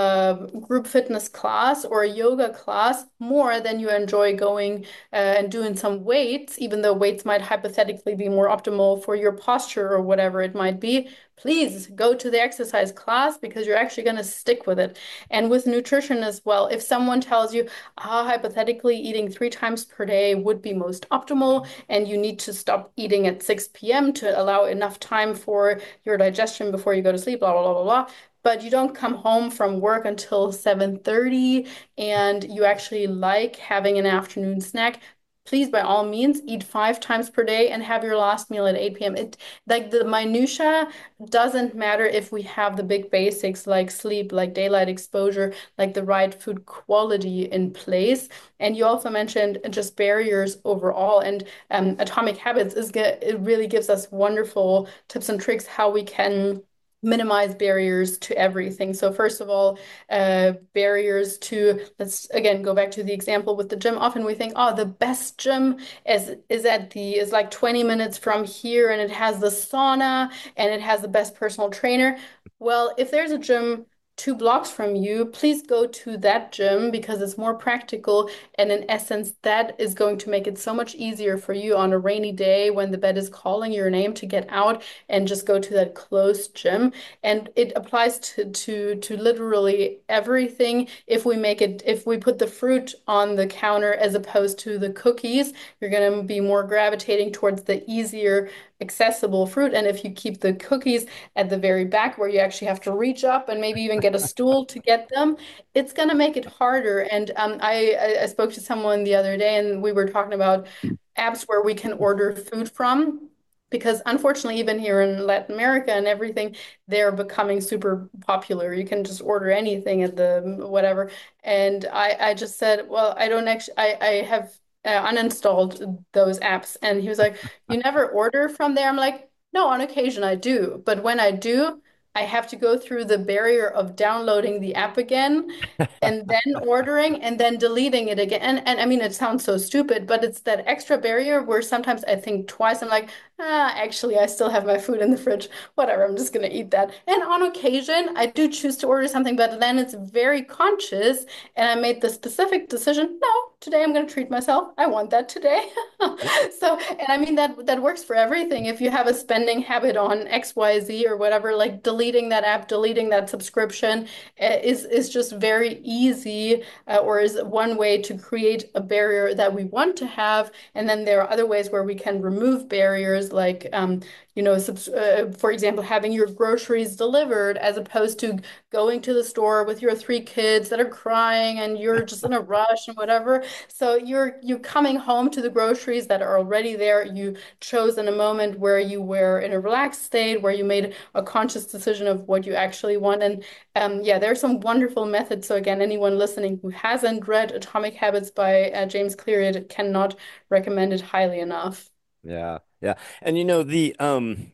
a group fitness class or a yoga class more than you enjoy going uh, and doing some weights, even though weights might hypothetically be more optimal for your posture or whatever it might be, please go to the exercise class because you're actually going to stick with it. And with nutrition as well, if someone tells you, ah, hypothetically, eating three times per day would be most optimal, and you need to stop eating at six p m to allow enough time for your digestion before you go to sleep, blah, blah, blah, blah, blah. But you don't come home from work until seven thirty and you actually like having an afternoon snack. Please, by all means, eat five times per day and have your last meal at eight p m. It like the minutia doesn't matter if we have the big basics like sleep, like daylight exposure, like the right food quality in place. And you also mentioned just barriers overall. And um, Atomic Habits is it really gives us wonderful tips and tricks how we can minimize barriers to everything. So first of all, uh, barriers to, let's again go back to the example with the gym. Often we think, oh, the best gym is is at the is like twenty minutes from here and it has the sauna and it has the best personal trainer. Well, if there's a gym two blocks from you, please go to that gym because it's more practical. And in essence, that is going to make it so much easier for you on a rainy day when the bed is calling your name to get out and just go to that close gym. And it applies to to to literally everything. If we make it, if we put the fruit on the counter as opposed to the cookies, you're going to be more gravitating towards the easier accessible fruit. And if you keep the cookies at the very back where you actually have to reach up and maybe even get a stool to get them, it's going to make it harder. And um, I, I spoke to someone the other day and we were talking about apps where we can order food from. Because unfortunately, even here in Latin America and everything, they're becoming super popular. You can just order anything at the whatever. And I, I just said, well, I don't actually, I, I have uh, uninstalled those apps. And he was like, you never order from there? I'm like, no, on occasion I do. But when I do, I have to go through the barrier of downloading the app again and then ordering and then deleting it again. And, and I mean, it sounds so stupid, but it's that extra barrier where sometimes I think twice. I'm like, ah, actually, I still have my food in the fridge. Whatever, I'm just going to eat that. And on occasion, I do choose to order something, but then it's very conscious. And I made the specific decision, no, today I'm going to treat myself. I want that today. So, and I mean that that works for everything. If you have a spending habit on X Y Z or whatever, like deleting that app, deleting that subscription uh, is is just very easy, uh, or is one way to create a barrier that we want to have. And then there are other ways where we can remove barriers, like um, you know, subs uh, for example, having your groceries delivered as opposed to going to the store with your three kids that are crying and you're just in a rush and whatever. So you're you're coming home to the groceries that are already there. You chose in a moment where you were in a relaxed state, where you made a conscious decision of what you actually want. And um, yeah, there are some wonderful methods. So again, anyone listening who hasn't read Atomic Habits by uh, James Clear cannot recommend it highly enough. Yeah, yeah. And you know, the um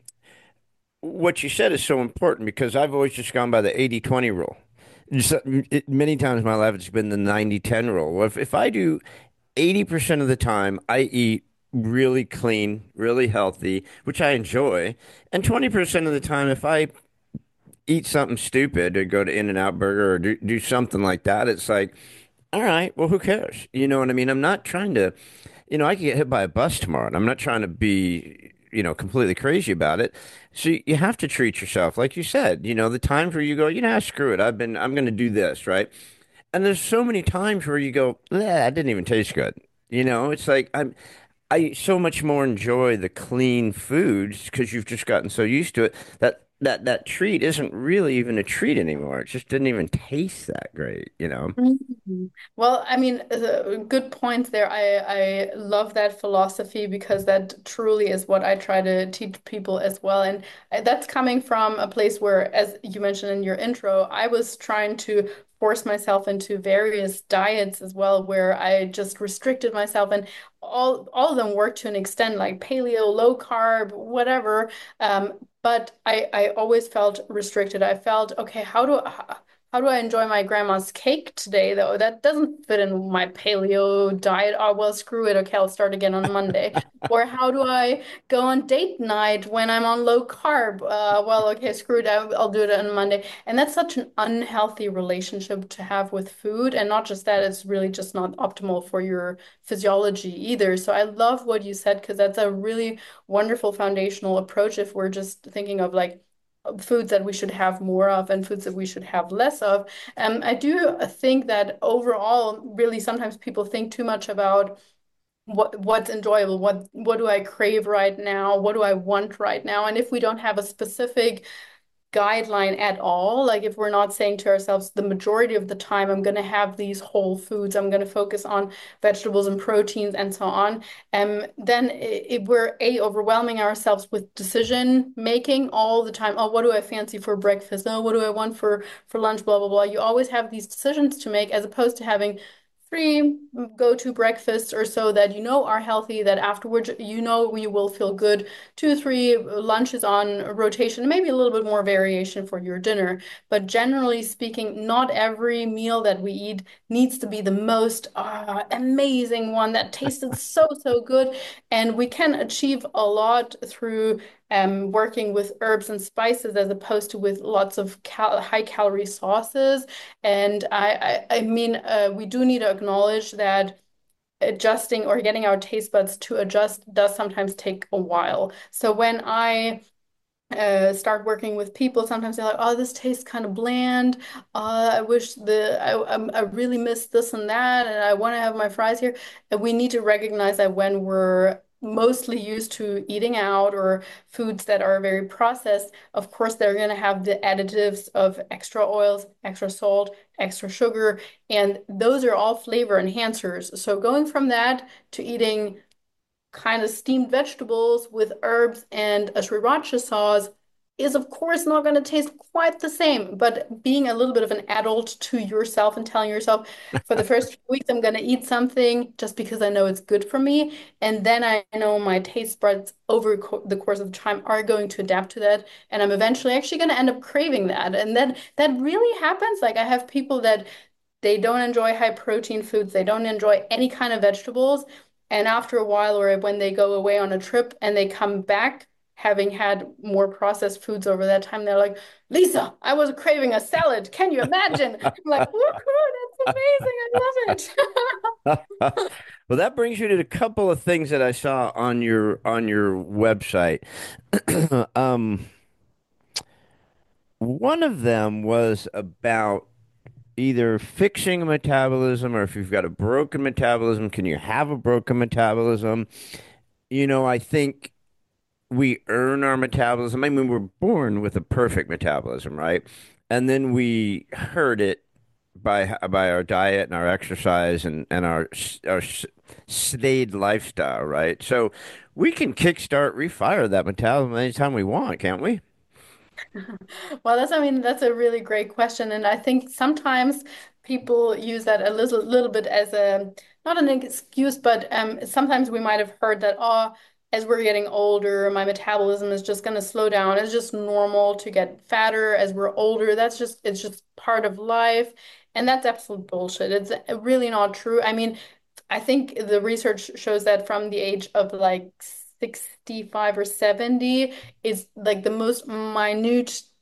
what you said is so important because I've always just gone by the eighty twenty rule. Just, it, many times in my life, it's been the ninety ten rule. Well, If, if I do eighty percent of the time, I eat really clean, really healthy, which I enjoy. And twenty percent of the time, if I eat something stupid or go to In-N-Out Burger or do, do something like that, it's like, all right, well, who cares? You know what I mean? I'm not trying to, you know, I could get hit by a bus tomorrow, and I'm not trying to be, you know, completely crazy about it. So you, you have to treat yourself, like you said, you know, the times where you go, you know, screw it, I've been, I'm going to do this, right? And there's so many times where you go, "Nah, that didn't even taste good." You know, it's like I'm I so much more enjoy the clean foods because you've just gotten so used to it that that that treat isn't really even a treat anymore. It just didn't even taste that great, you know. Mhm. Well, I mean, uh, good points there. I I love that philosophy because that truly is what I try to teach people as well. And I- that's coming from a place where, as you mentioned in your intro, I was trying to force myself into various diets as well, where I just restricted myself, and all all of them work to an extent, like paleo, low carb, whatever. Um, but I I always felt restricted. I felt, okay, how do I how do I enjoy my grandma's cake today, though? That doesn't fit in my paleo diet. Oh, well, screw it. Okay, I'll start again on Monday. Or how do I go on date night when I'm on low carb? Uh, well, okay, screw it. I'll, I'll do it on Monday. And that's such an unhealthy relationship to have with food. And not just that, it's really just not optimal for your physiology either. So I love what you said because that's a really wonderful foundational approach if we're just thinking of like, foods that we should have more of and foods that we should have less of. Um, I do think that overall, really, sometimes people think too much about what what's enjoyable, what what do I crave right now, what do I want right now, and if we don't have a specific guideline at all. Like if we're not saying to ourselves, the majority of the time, I'm going to have these whole foods, I'm going to focus on vegetables and proteins and so on. Um, then if we're a overwhelming ourselves with decision making all the time. Oh, what do I fancy for breakfast? Oh, what do I want for for lunch? Blah blah blah. You always have these decisions to make, as opposed to having three go-to breakfasts or so that you know are healthy, that afterwards you know you will feel good, two, three lunches on rotation, maybe a little bit more variation for your dinner. But generally speaking, not every meal that we eat needs to be the most uh, amazing one that tasted so, so good. And we can achieve a lot through um, working with herbs and spices as opposed to with lots of cal high calorie sauces. And I, I, I mean, uh, we do need to acknowledge that adjusting or getting our taste buds to adjust does sometimes take a while. So when I uh, start working with people, sometimes they're like, "Oh, this tastes kind of bland. Uh, I wish the I, I'm- I really miss this and that, and I want to have my fries here." And we need to recognize that when we're mostly used to eating out or foods that are very processed, of course, they're going to have the additives of extra oils, extra salt, extra sugar, and those are all flavor enhancers. So going from that to eating kind of steamed vegetables with herbs and a sriracha sauce is of course not going to taste quite the same, but being a little bit of an adult to yourself and telling yourself, for the first few weeks I'm going to eat something just because I know it's good for me, and then I know my taste buds over co the course of time are going to adapt to that, and I'm eventually actually going to end up craving that. And then that really happens. Like I have people that they don't enjoy high protein foods, they don't enjoy any kind of vegetables, and after a while, or when they go away on a trip and they come back, having had more processed foods over that time, they're like, Lisa, I was craving a salad. Can you imagine? I'm like, woohoo, that's amazing. I love it. Well, that brings you to a couple of things that I saw on your on your website. Um, one of them was about either fixing a metabolism or if you've got a broken metabolism, can you have a broken metabolism? You know, I think we earn our metabolism. I mean, we're born with a perfect metabolism, right? And then we hurt it by by our diet and our exercise and and our our stayed lifestyle, right? So we can kickstart, refire that metabolism anytime we want, can't we? Well, that's, I mean, that's a really great question. And I think sometimes people use that a little little bit as a not an excuse, but um sometimes we might have heard that, oh, as we're getting older, my metabolism is just gonna slow down. It's just normal to get fatter as we're older. That's just it's just part of life. And that's absolute bullshit. It's really not true. I mean, I think the research shows that from the age of like sixty-five or seventy is like the most minute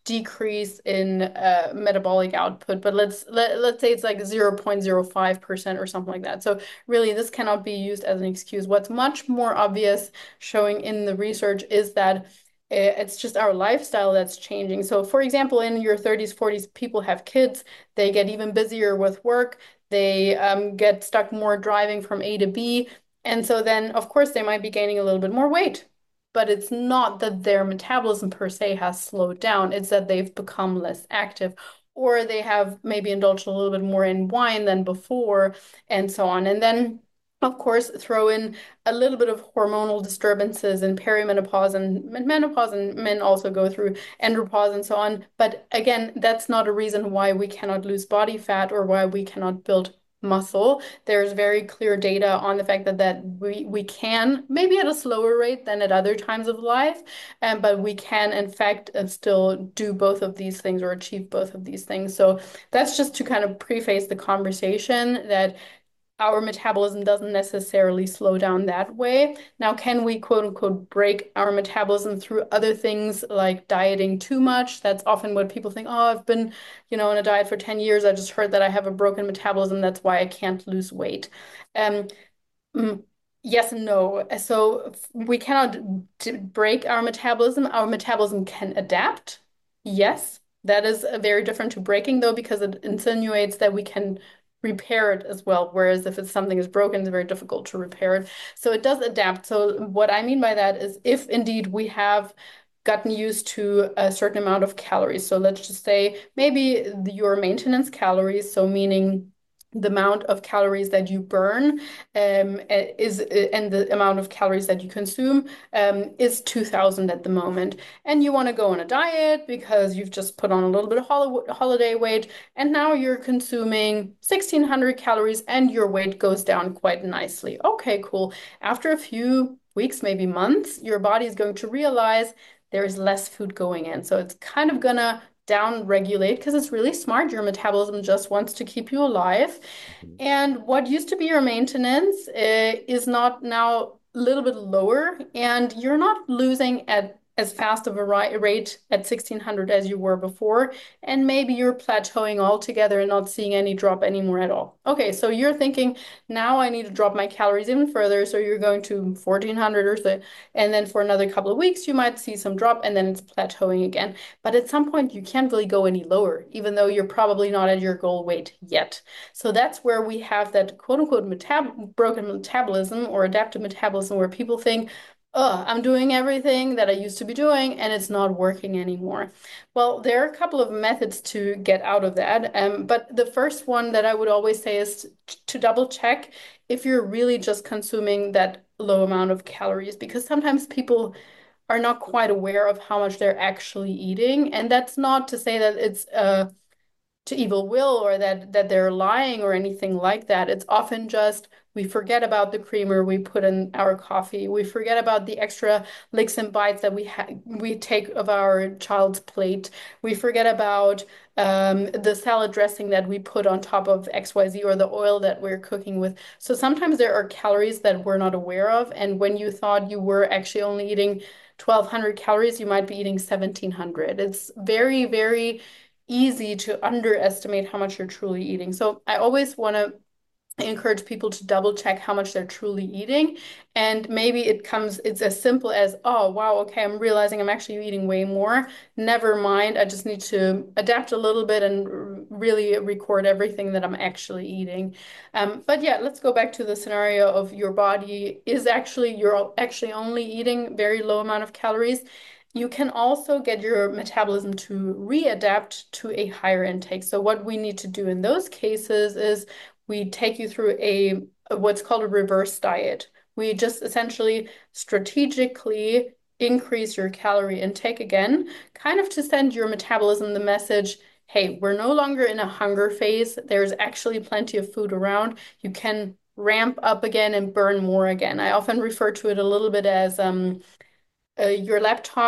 decrease in uh, metabolic output, but let's let, let's say it's like zero point zero five percent or something like that. So really, this cannot be used as an excuse. What's much more obvious showing in the research is that it's just our lifestyle that's changing. So, for example, in your thirties, forties, people have kids, they get even busier with work, they um, get stuck more driving from A to B. And so then, of course, they might be gaining a little bit more weight. But it's not that their metabolism per se has slowed down, it's that they've become less active. Or they have maybe indulged a little bit more in wine than before, and so on. And then of course, throw in a little bit of hormonal disturbances in perimenopause and menopause, and men also go through andropause and so on. But again, that's not a reason why we cannot lose body fat or why we cannot build muscle. There's very clear data on the fact that that we we can, maybe at a slower rate than at other times of life, um, but we can in fact uh, still do both of these things or achieve both of these things. So that's just to kind of preface the conversation that our metabolism doesn't necessarily slow down that way. Now, can we quote unquote break our metabolism through other things like dieting too much? That's often what people think, oh, I've been, you know, on a diet for ten years. I just heard that I have a broken metabolism. That's why I can't lose weight. Um, mm, yes and no. So we cannot d break our metabolism. Our metabolism can adapt. Yes, that is uh, very different to breaking, though, because it insinuates that we can repair it as well. Whereas if it's something is broken, it's very difficult to repair it. So it does adapt. So what I mean by that is if indeed we have gotten used to a certain amount of calories. So let's just say maybe the, your maintenance calories, so meaning the amount of calories that you burn um, is and the amount of calories that you consume um, is two thousand at the moment. And you want to go on a diet because you've just put on a little bit of hol holiday weight, and now you're consuming sixteen hundred calories and your weight goes down quite nicely. Okay, cool. After a few weeks, maybe months, your body is going to realize there is less food going in. So it's kind of gonna down regulate because it's really smart. Your metabolism just wants to keep you alive. Mhm. And what used to be your maintenance uh, is not now a little bit lower, and you're not losing at as fast of a rate at sixteen hundred as you were before, and maybe you're plateauing altogether and not seeing any drop anymore at all. Okay, so you're thinking, now I need to drop my calories even further, so you're going to fourteen hundred or so, and then for another couple of weeks, you might see some drop, and then it's plateauing again. But at some point, you can't really go any lower, even though you're probably not at your goal weight yet. So that's where we have that quote unquote metab broken metabolism or adaptive metabolism where people think, oh, I'm doing everything that I used to be doing and it's not working anymore. Well, there are a couple of methods to get out of that. Um, but the first one that I would always say is to double check if you're really just consuming that low amount of calories, because sometimes people are not quite aware of how much they're actually eating. And that's not to say that it's uh, to evil will or that that they're lying or anything like that. It's often just we forget about the creamer we put in our coffee. We forget about the extra licks and bites that we ha we take of our child's plate. We forget about um, the salad dressing that we put on top of X Y Z or the oil that we're cooking with. So sometimes there are calories that we're not aware of, and when you thought you were actually only eating twelve hundred calories, you might be eating seventeen hundred. It's very, very easy to underestimate how much you're truly eating. So I always want to encourage people to double check how much they're truly eating. And maybe it comes, it's as simple as, oh, wow, okay, I'm realizing I'm actually eating way more. Never mind, I just need to adapt a little bit and really record everything that I'm actually eating. Um, but yeah, let's go back to the scenario of your body is actually, you're actually only eating very low amount of calories. You can also get your metabolism to readapt to a higher intake. So what we need to do in those cases is we take you through a what's called a reverse diet. We just essentially strategically increase your calorie intake again, kind of to send your metabolism the message, hey, we're no longer in a hunger phase. There's actually plenty of food around. You can ramp up again and burn more again. I often refer to it a little bit as um, uh, your laptop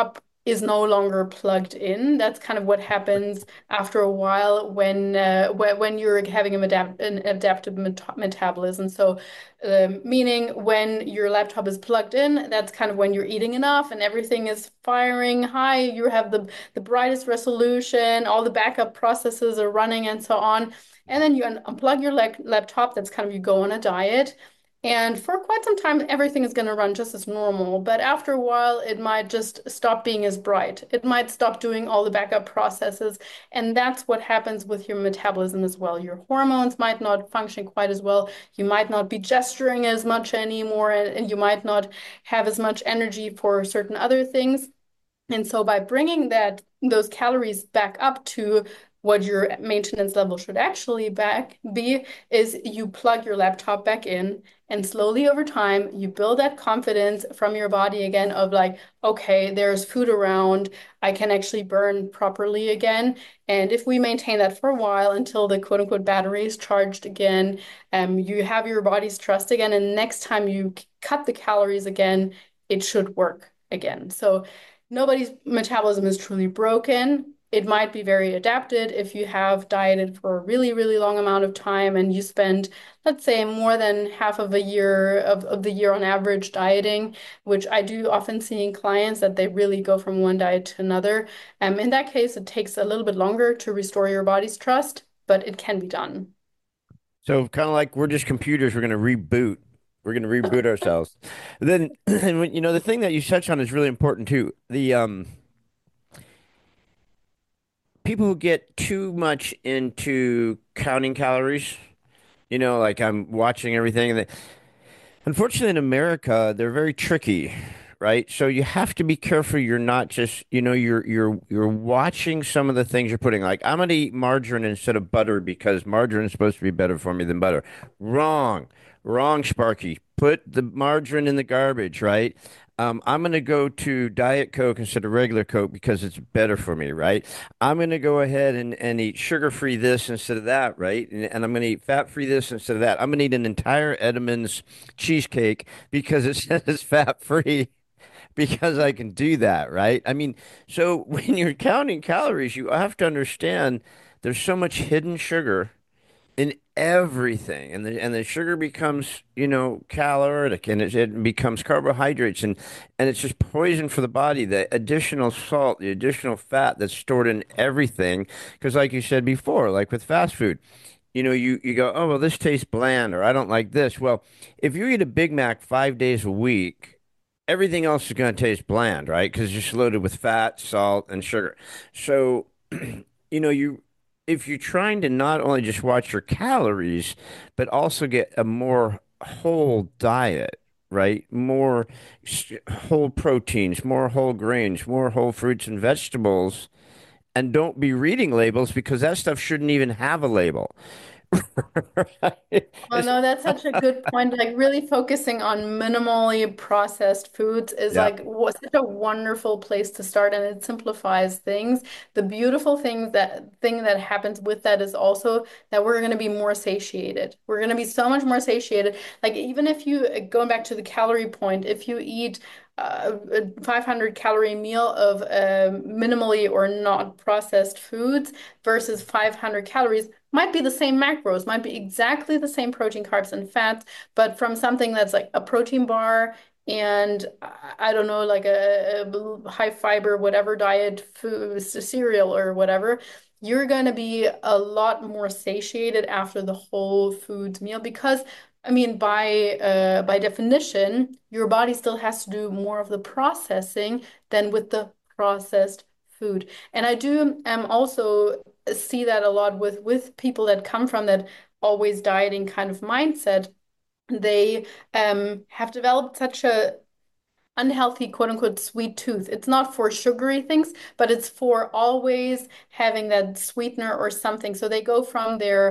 is no longer plugged in. That's kind of what happens after a while when uh, when, when you're having a metap an adaptive met metabolism. So, uh, meaning when your laptop is plugged in, that's kind of when you're eating enough and everything is firing high. You have the the brightest resolution, all the backup processes are running, and so on. And then you un unplug your la laptop. That's kind of you go on a diet. And for quite some time, everything is going to run just as normal. But after a while, it might just stop being as bright. It might stop doing all the backup processes. And that's what happens with your metabolism as well. Your hormones might not function quite as well. You might not be gesturing as much anymore, and, and you might not have as much energy for certain other things. And so by bringing that those calories back up to what your maintenance level should actually back be is you plug your laptop back in and slowly over time you build that confidence from your body again of like, okay, there's food around, I can actually burn properly again. And if we maintain that for a while until the quote unquote battery is charged again, um, you have your body's trust again, and next time you cut the calories again, it should work again. So nobody's metabolism is truly broken. It might be very adapted if you have dieted for a really, really long amount of time and you spend, let's say, more than half of a year of, of the year on average dieting, which I do often see in clients that they really go from one diet to another. Um, in that case, it takes a little bit longer to restore your body's trust, but it can be done. So kind of like we're just computers, we're going to reboot. We're going to reboot ourselves. Then, and when, you know, the thing that you touch on is really important too. The um, people who get too much into counting calories, you know, like I'm watching everything, and they, unfortunately, in America, they're very tricky, right? So you have to be careful you're not just, you know, you're you're you're watching some of the things you're putting. Like I'm gonna eat margarine instead of butter because margarine is supposed to be better for me than butter. Wrong. Wrong, Sparky. Put the margarine in the garbage, right? Um, I'm going to go to Diet Coke instead of regular Coke because it's better for me, right? I'm going to go ahead and, and eat sugar-free this instead of that, right? And, and I'm going to eat fat-free this instead of that. I'm going to eat an entire Edam's cheesecake because it says fat-free because I can do that, right? I mean, so when you're counting calories, you have to understand there's so much hidden sugar in everything, and the and the sugar becomes, you know, caloric, and it, it becomes carbohydrates, and and it's just poison for the body. The additional salt, the additional fat that's stored in everything, because like you said before, like with fast food, you know, you you go, oh well, this tastes bland, or I don't like this. Well, if you eat a Big Mac five days a week, everything else is going to taste bland, right? Because it's just loaded with fat, salt, and sugar. So, you know, you if you're trying to not only just watch your calories, but also get a more whole diet, right? More s- whole proteins, more whole grains, more whole fruits and vegetables, and don't be reading labels because that stuff shouldn't even have a label. Right? Oh It's, no, that's such a good point. Like really focusing on minimally processed foods is yeah. like wa- such a wonderful place to start, and it simplifies things. The beautiful thing that thing that happens with that is also that we're going to be more satiated. We're going to be so much more satiated. Like even if you going back to the calorie point, if you eat uh, a five hundred calorie meal of uh, minimally or not processed foods versus five hundred calories might be the same macros, might be exactly the same protein, carbs, and fats, but from something that's like a protein bar and I I don't know, like a, a high fiber, whatever diet food, cereal or whatever, you're going to be a lot more satiated after the whole foods meal because I mean, by uh, by definition, your body still has to do more of the processing than with the processed food. And I do um, also see that a lot with with people that come from that always dieting kind of mindset. They um, have developed such a unhealthy quote unquote sweet tooth. It's not for sugary things, but it's for always having that sweetener or something. So they go from their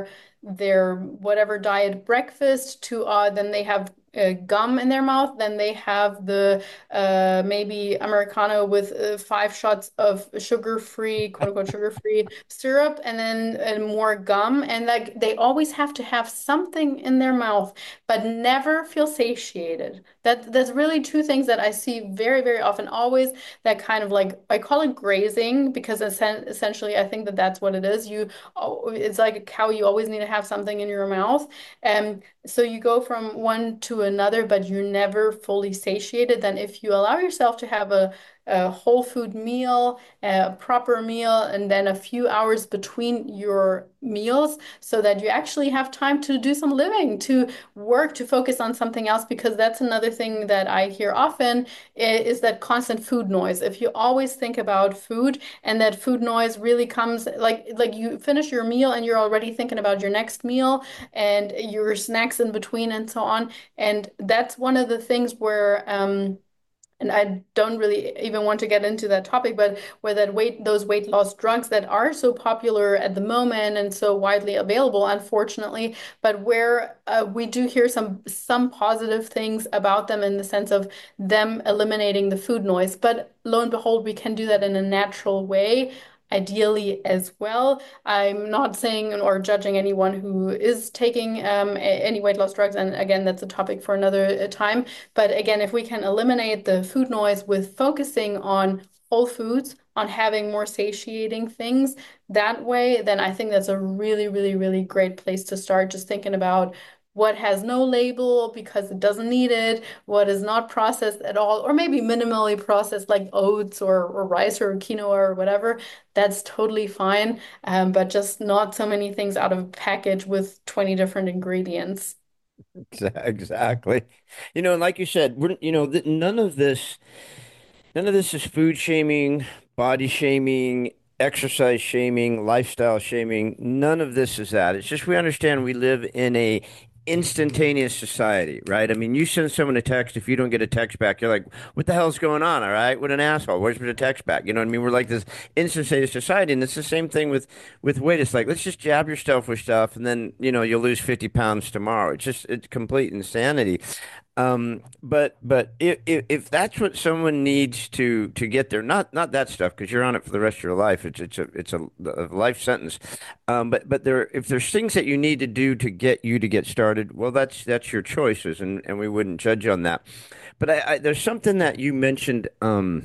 their whatever diet breakfast to uh, then they have uh, gum in their mouth, then they have the uh, maybe Americano with uh, five shots of sugar-free, quote unquote, sugar-free syrup, and then uh, more gum. And like they always have to have something in their mouth, but never feel satiated. That that's really two things that I see very, very often. Always that kind of like I call it grazing because essen essentially I think that that's what it is. You, oh, it's like a cow. You always need to have something in your mouth. And so you go from one to another, but you're never fully satiated. Then if you allow yourself to have a, a whole food meal, a proper meal, and then a few hours between your meals so that you actually have time to do some living, to work, to focus on something else, because that's another thing that I hear often is that constant food noise. If you always think about food and that food noise really comes like like you finish your meal and you're already thinking about your next meal and your snacks in between and so on. And that's one of the things where um and I don't really even want to get into that topic, but where that weight, those weight loss drugs that are so popular at the moment and so widely available, unfortunately, but where uh, we do hear some some positive things about them in the sense of them eliminating the food noise. But lo and behold, we can do that in a natural way. Ideally, as well. I'm not saying or judging anyone who is taking um, any weight loss drugs. And again, that's a topic for another uh, time. But again, if we can eliminate the food noise with focusing on whole foods, on having more satiating things that way, then I think that's a really, really, really great place to start. Just thinking about what has no label because it doesn't need it, what is not processed at all, or maybe minimally processed like oats or, or rice or quinoa or whatever. That's totally fine. Um, but just not so many things out of a package with twenty different ingredients. Exa- Exactly. You know, and like you said, we're, you know, th none of this, none of this is food shaming, body shaming, exercise shaming, lifestyle shaming. None of this is that. It's just we understand we live in a instantaneous society, right? I mean, you send someone a text, if you don't get a text back, you're like, what the hell's going on? All right, what an asshole. Where's the text back? You know what I mean? We're like this instantaneous society, and it's the same thing with with weight. It's like, let's just jab yourself with stuff, and then, you know, you'll lose fifty pounds tomorrow. It's just, it's complete insanity. Um, but but if, if if that's what someone needs to to get there, not not that stuff because you're on it for the rest of your life. It's it's a it's a, a life sentence. Um, but but there if there's things that you need to do to get you to get started, well, that's that's your choices, and and we wouldn't judge on that. But I, I there's something that you mentioned um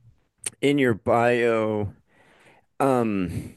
in your bio, um,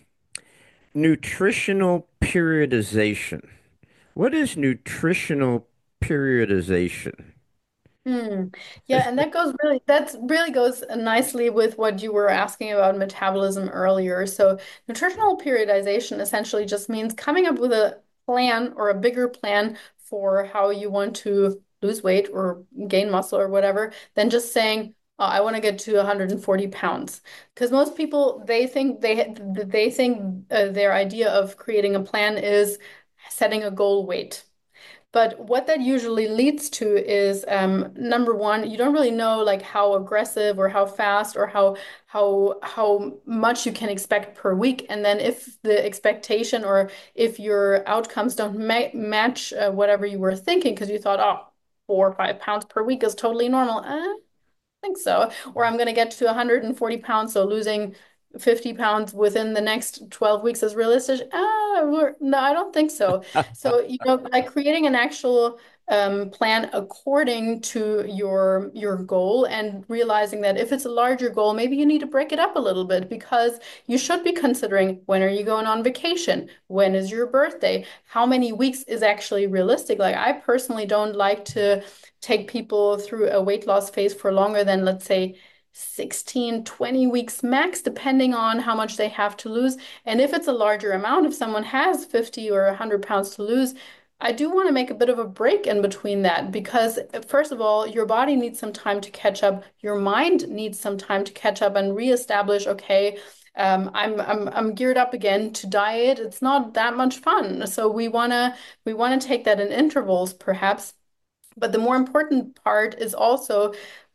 nutritional periodization. What is nutritional periodization? Hmm. Yeah, and that goes really, that's really goes nicely with what you were asking about metabolism earlier. So nutritional periodization essentially just means coming up with a plan or a bigger plan for how you want to lose weight or gain muscle or whatever, than just saying, oh, I want to get to one hundred forty pounds. Because most people, they think they they think uh, their idea of creating a plan is setting a goal weight. But what that usually leads to is um, number one, you don't really know like how aggressive or how fast or how how how much you can expect per week. And then if the expectation or if your outcomes don't ma match uh, whatever you were thinking, because you thought, oh, four or five pounds per week is totally normal. Uh, think so. Or I'm going to get to one hundred forty pounds, so losing fifty pounds within the next twelve weeks is realistic. Ah, we're- no, I don't think so. So, you know, by creating an actual um, plan according to your your goal and realizing that if it's a larger goal, maybe you need to break it up a little bit because you should be considering when are you going on vacation? When is your birthday? How many weeks is actually realistic? Like I personally don't like to take people through a weight loss phase for longer than, let's say, sixteen, twenty weeks max, depending on how much they have to lose. And if it's a larger amount, if someone has fifty or one hundred pounds to lose, I do want to make a bit of a break in between that because, first of all, your body needs some time to catch up. Your mind needs some time to catch up and reestablish, okay, um, I'm I'm I'm geared up again to diet. It's not that much fun. So we wanna we wanna take that in intervals, perhaps. But the more important part is also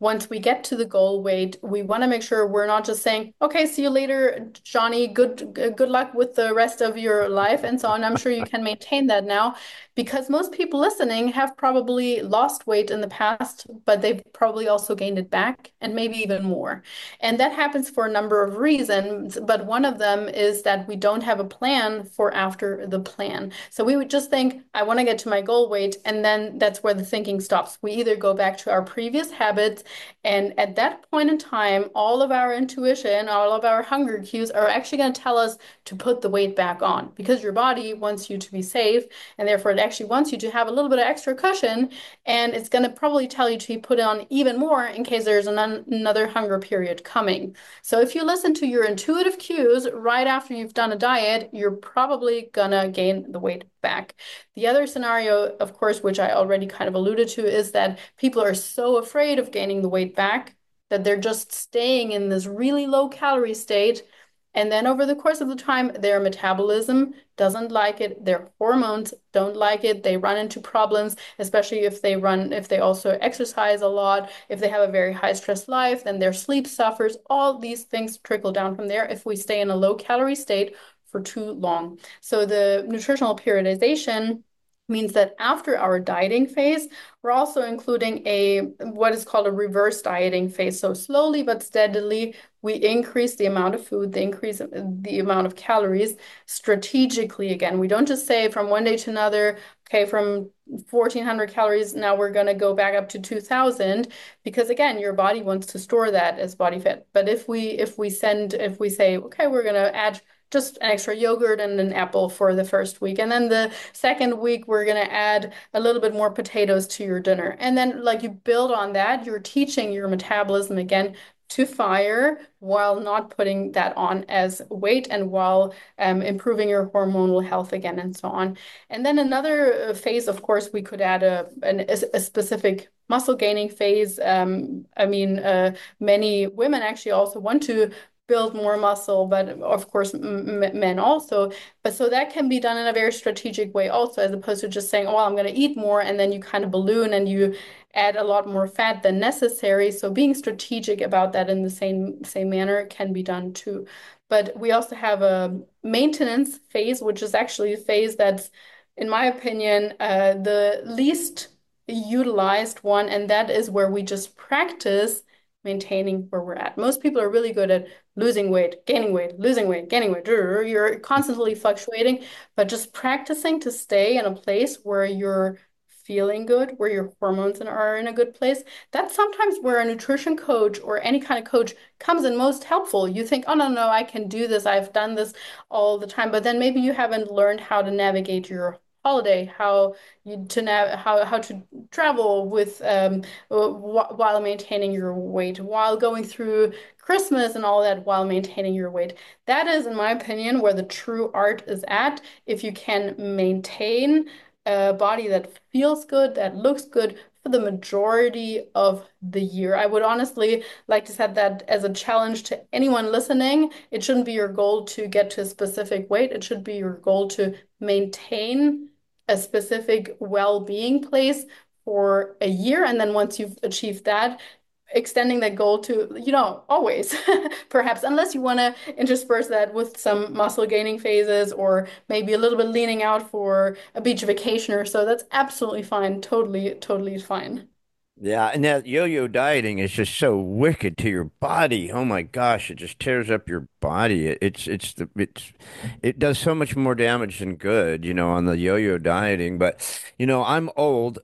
once we get to the goal weight, we want to make sure we're not just saying, okay, see you later, Johnny. Good, good luck with the rest of your life and so on. I'm sure you can maintain that now because most people listening have probably lost weight in the past, but they've probably also gained it back and maybe even more. And that happens for a number of reasons, but one of them is that we don't have a plan for after the plan. So we would just think, I want to get to my goal weight, and then that's where the thinking stops. We either go back to our previous habits, and at that point in time, all of our intuition, all of our hunger cues are actually going to tell us to put the weight back on because your body wants you to be safe, and therefore it actually wants you to have a little bit of extra cushion, and it's going to probably tell you to put on even more in case there's an another hunger period coming. So if you listen to your intuitive cues right after you've done a diet, you're probably gonna gain the weight back. The other scenario, of course, which I already kind of alluded to, is that people are so afraid of gaining the weight back that they're just staying in this really low calorie state. And then over the course of the time, their metabolism doesn't like it, their hormones don't like it, they run into problems, especially if they run, if they also exercise a lot, if they have a very high stress life, then their sleep suffers. All these things trickle down from there if we stay in a low calorie state for too long. So the nutritional periodization means that after our dieting phase, we're also including a what is called a reverse dieting phase. So slowly but steadily, we increase the amount of food, the increase the amount of calories strategically again. We don't just say from one day to another, okay, from fourteen hundred calories, now we're going to go back up to two thousand because again, your body wants to store that as body fat. But if we if we send if we say, okay, we're going to add just an extra yogurt and an apple for the first week. And then the second week, we're going to add a little bit more potatoes to your dinner. And then, like, you build on that, you're teaching your metabolism again to fire while not putting that on as weight and while um, improving your hormonal health again and so on. And then another uh, phase, of course, we could add a, an, a specific muscle gaining phase. Um, I mean, uh, many women actually also want to build more muscle, but of course men also. But so that can be done in a very strategic way also, as opposed to just saying, oh, well, I'm going to eat more, and then you kind of balloon and you add a lot more fat than necessary. So being strategic about that in the same same manner can be done too. But we also have a maintenance phase, which is actually a phase that's, in my opinion, uh, the least utilized one, and that is where we just practice maintaining where we're at. Most people are really good at losing weight, gaining weight, losing weight, gaining weight. You're constantly fluctuating, but just practicing to stay in a place where you're feeling good, where your hormones are in a good place. That's sometimes where a nutrition coach or any kind of coach comes in most helpful. You think, oh, no, no, I can do this. I've done this all the time. But then maybe you haven't learned how to navigate your holiday, how you to nav how how to travel with um while maintaining your weight, while going through Christmas and all that while maintaining your weight. That is, in my opinion, where the true art is at. If you can maintain a body that feels good, that looks good for the majority of the year. I would honestly like to set that as a challenge to anyone listening. It shouldn't be your goal to get to a specific weight. It should be your goal to maintain a specific well-being place for a year. And then once you've achieved that, extending that goal to, you know, always, perhaps, unless you want to intersperse that with some muscle gaining phases or maybe a little bit leaning out for a beach vacation or so. That's absolutely fine. Totally, totally fine. Yeah, and that yo-yo dieting is just so wicked to your body. Oh my gosh, it just tears up your body. It, it's it's the it's it does so much more damage than good, you know, on the yo-yo dieting. But you know, I'm old,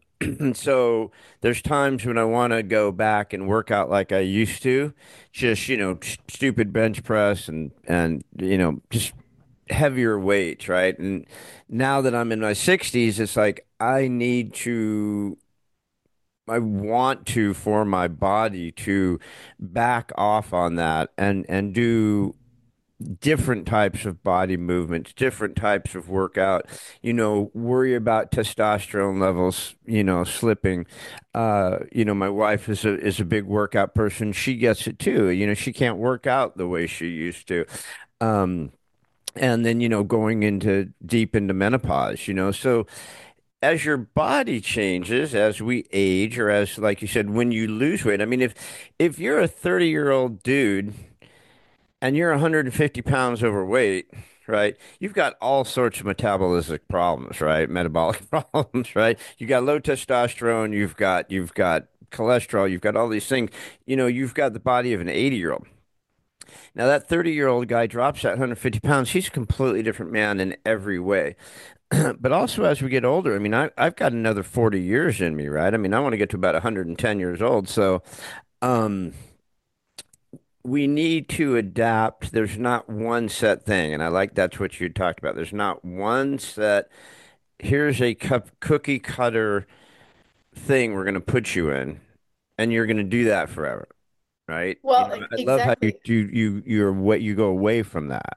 so there's times when I want to go back and work out like I used to, just you know, st stupid bench press and and you know, just heavier weights, right? And now that I'm in my sixties, it's like I need to. I want to for my body to back off on that and and do different types of body movements, different types of workout, you know, worry about testosterone levels, you know, slipping. Uh, you know, my wife is a is a big workout person. She gets it too. You know, she can't work out the way she used to. Um, and then, you know, going into deep into menopause, you know, so as your body changes, as we age, or as, like you said, when you lose weight. I mean, if if you're a thirty year old dude and you're one hundred fifty pounds overweight, right? You've got all sorts of metabolic problems, right? Metabolic problems, right? You got low testosterone, you've got you've got cholesterol, you've got all these things. You know, you've got the body of an eighty year old. Now that thirty year old guy drops that one hundred fifty pounds, he's a completely different man in every way. But also as we get older, I mean, I, I've got another forty years in me, right? I mean, I want to get to about one hundred ten years old. So, um, we need to adapt. There's not one set thing, and I like that's what you talked about. There's not one set. Here's a cup cookie cutter thing we're going to put you in, and you're going to do that forever, right? You Well, know, e- I love how you exactly. you you you're what you go away from that.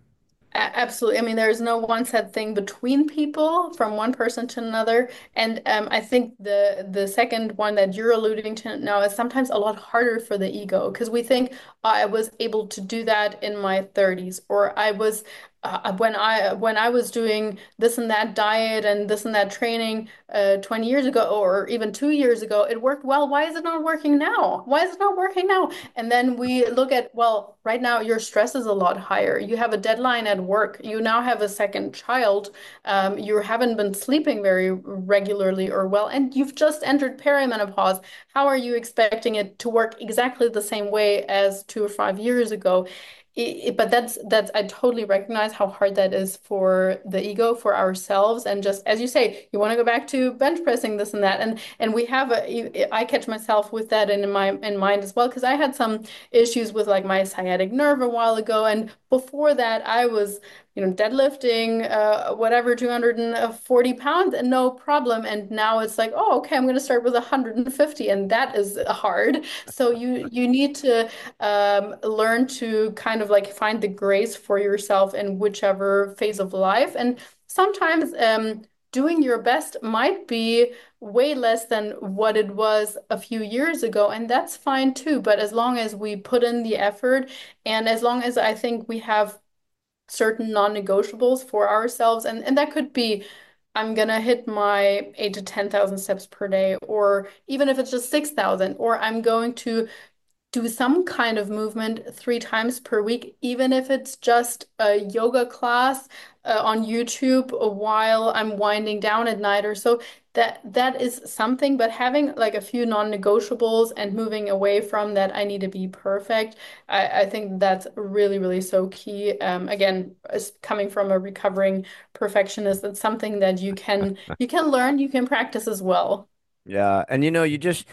A- Absolutely. I mean, there's no one set thing between people from one person to another. And um, I think the the second one that you're alluding to now is sometimes a lot harder for the ego because we think, "Oh, I was able to do that in my thirties, or I was uh, when I when I was doing this and that diet and this and that training uh, twenty years ago, or even two years ago, it worked well. Why is it not working now? Why is it not working now?" And then we look at, well, right now your stress is a lot higher. You have a deadline at work. You now have a second child. Um, you haven't been sleeping very regularly or well, and you've just entered perimenopause. How are you expecting it to work exactly the same way as two or five years ago? It, but that's that's I totally recognize how hard that is for the ego, for ourselves, and just as you say, you want to go back to bench pressing this and that, and and we have a, I catch myself with that in my in mind as well because I had some issues with like my sciatic nerve a while ago, and before that I was you know deadlifting uh whatever two hundred forty pounds and no problem, and now it's like, oh, okay, I'm going to start with one hundred fifty, and that is hard. So you you need to um, learn to kind of like find the grace for yourself in whichever phase of life. And sometimes um, doing your best might be way less than what it was a few years ago, and that's fine too. But as long as we put in the effort, and as long as I think we have certain non-negotiables for ourselves, and, and that could be I'm gonna hit my eight to ten thousand steps per day, or even if it's just six thousand, or I'm going to do some kind of movement three times per week, even if it's just a yoga class uh, on YouTube while I'm winding down at night or so. That that is something, but having like a few non-negotiables and moving away from that I need to be perfect, I, I think that's really, really so key. Um, again, as coming from a recovering perfectionist, it's something that you can you can learn, you can practice as well. Yeah, and you know, you just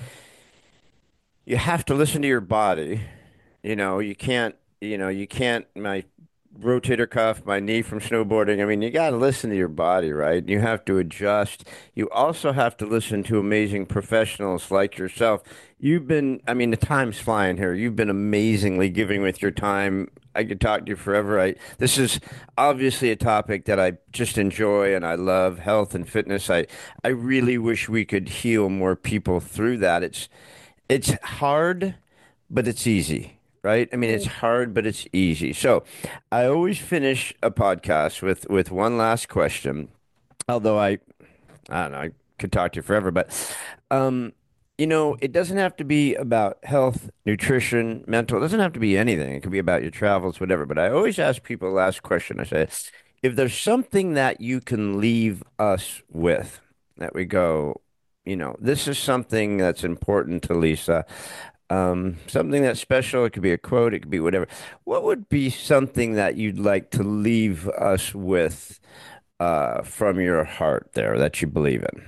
you have to listen to your body. You know, you can't, you know, you can't, my rotator cuff, my knee from snowboarding. I mean, you got to listen to your body, right? You have to adjust. You also have to listen to amazing professionals like yourself. You've been, I mean, the time's flying here. You've been amazingly giving with your time. I could talk to you forever. I, this is obviously a topic that I just enjoy and I love health and fitness. I, I really wish we could heal more people through that. It's, it's hard, but it's easy, right? I mean, it's hard, but it's easy. So I always finish a podcast with with one last question. Although I, I don't know, I could talk to you forever, but um, you know, it doesn't have to be about health, nutrition, mental. It doesn't have to be anything. It could be about your travels, whatever. But I always ask people the last question. I say, if there's something that you can leave us with, that we go, you know, this is something that's important to Lisa. Um, something that's special. It could be a quote. It could be whatever. What would be something that you'd like to leave us with, uh, from your heart there that you believe in?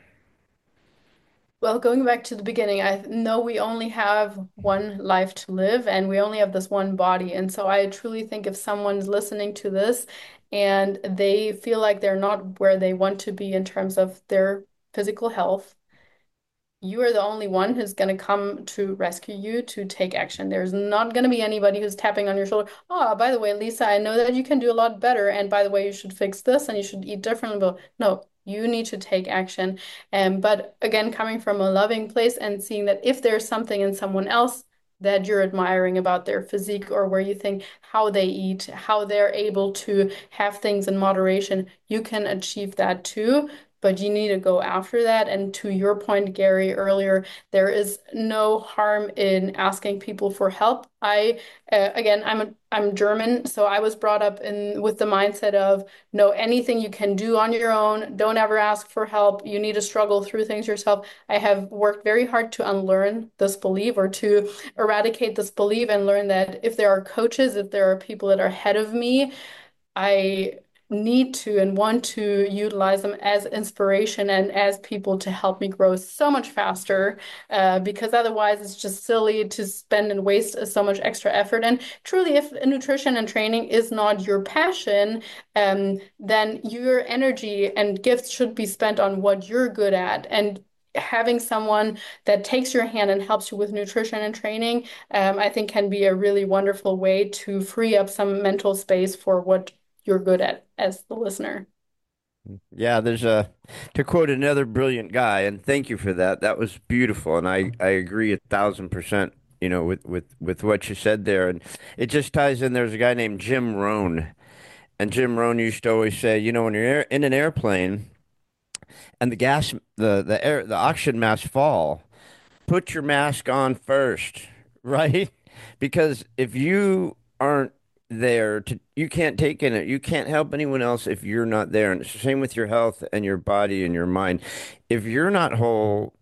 Well, going back to the beginning, I know we only have one life to live and we only have this one body. And so I truly think if someone's listening to this and they feel like they're not where they want to be in terms of their physical health, you are the only one who's going to come to rescue you to take action. There's not going to be anybody who's tapping on your shoulder. Oh, by the way, Lisa, I know that you can do a lot better. And by the way, you should fix this and you should eat differently. But no, you need to take action. And but again, coming from a loving place and seeing that if there's something in someone else that you're admiring about their physique or where you think how they eat, how they're able to have things in moderation, you can achieve that too. but you need to go after that. And to your point, Gary, earlier, there is no harm in asking people for help. I, uh, again, I'm a, I'm German, so I was brought up in with the mindset of know anything you can do on your own. Don't ever ask for help. You need to struggle through things yourself. I have worked very hard to unlearn this belief or to eradicate this belief and learn that if there are coaches, if there are people that are ahead of me, I need to and want to utilize them as inspiration and as people to help me grow so much faster, uh, because otherwise it's just silly to spend and waste so much extra effort. And truly, if nutrition and training is not your passion, um, then your energy and gifts should be spent on what you're good at. And having someone that takes your hand and helps you with nutrition and training, um, I think can be a really wonderful way to free up some mental space for what you're good at as the listener. Yeah, there's a, to quote another brilliant guy, and thank you for that. That was beautiful, and I I agree a thousand percent. You know, with with with what you said there, and it just ties in. There's a guy named Jim Rohn, and Jim Rohn used to always say, you know, when you're air, in an airplane and the gas, the the air, the oxygen masks fall, put your mask on first, right? Because if you aren't there to, you can't take in it. You can't help anyone else if you're not there. And it's the same with your health and your body and your mind. If you're not whole,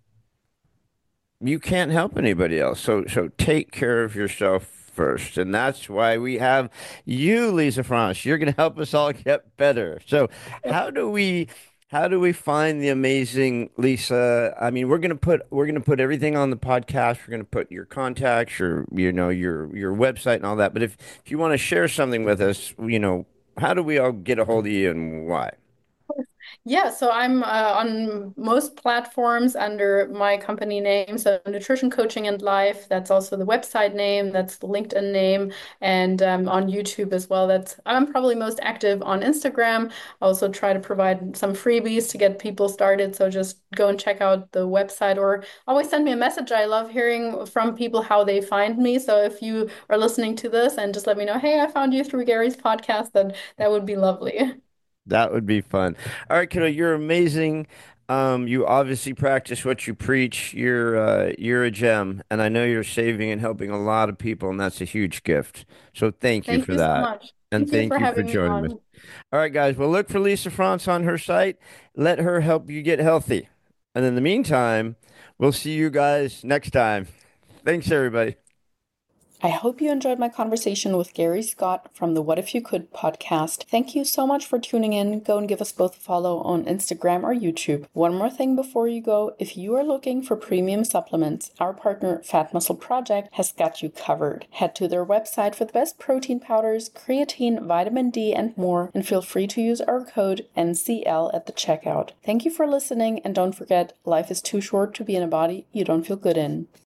you can't help anybody else. So so take care of yourself first. And that's why we have you, Lisa France. You're going to help us all get better. So how do we how do we find the amazing Lisa? I mean, we're going to put we're going to put everything on the podcast. We're going to put your contacts, your you know, your your website and all that. But if if you want to share something with us, you know, how do we all get a hold of you and why? Yeah, so I'm uh, on most platforms under my company name. So Nutrition Coaching and Life, that's also the website name, that's the LinkedIn name, and um, on YouTube as well. That's I'm probably most active on Instagram. I also try to provide some freebies to get people started. So just go and check out the website or always send me a message. I love hearing from people how they find me. So if you are listening to this and just let me know, hey, I found you through Gary's podcast, then that would be lovely. That would be fun. All right, kiddo, you're amazing. Um, you obviously practice what you preach. You're uh, you're a gem, and I know you're saving and helping a lot of people, and that's a huge gift. So thank you Thank for you so that, much. and Thank you thank for you for having me joining us. on. All right, guys. Well, look for Lisa France on her site. Let her help you get healthy. And in the meantime, we'll see you guys next time. Thanks, everybody. I hope you enjoyed my conversation with Gary Scott from the What If You Could podcast. Thank you so much for tuning in. Go and give us both a follow on Instagram or YouTube. One more thing before you go, if you are looking for premium supplements, our partner Fat Muscle Project has got you covered. Head to their website for the best protein powders, creatine, vitamin D, and more, and feel free to use our code N C L at the checkout. Thank you for listening, and don't forget, life is too short to be in a body you don't feel good in.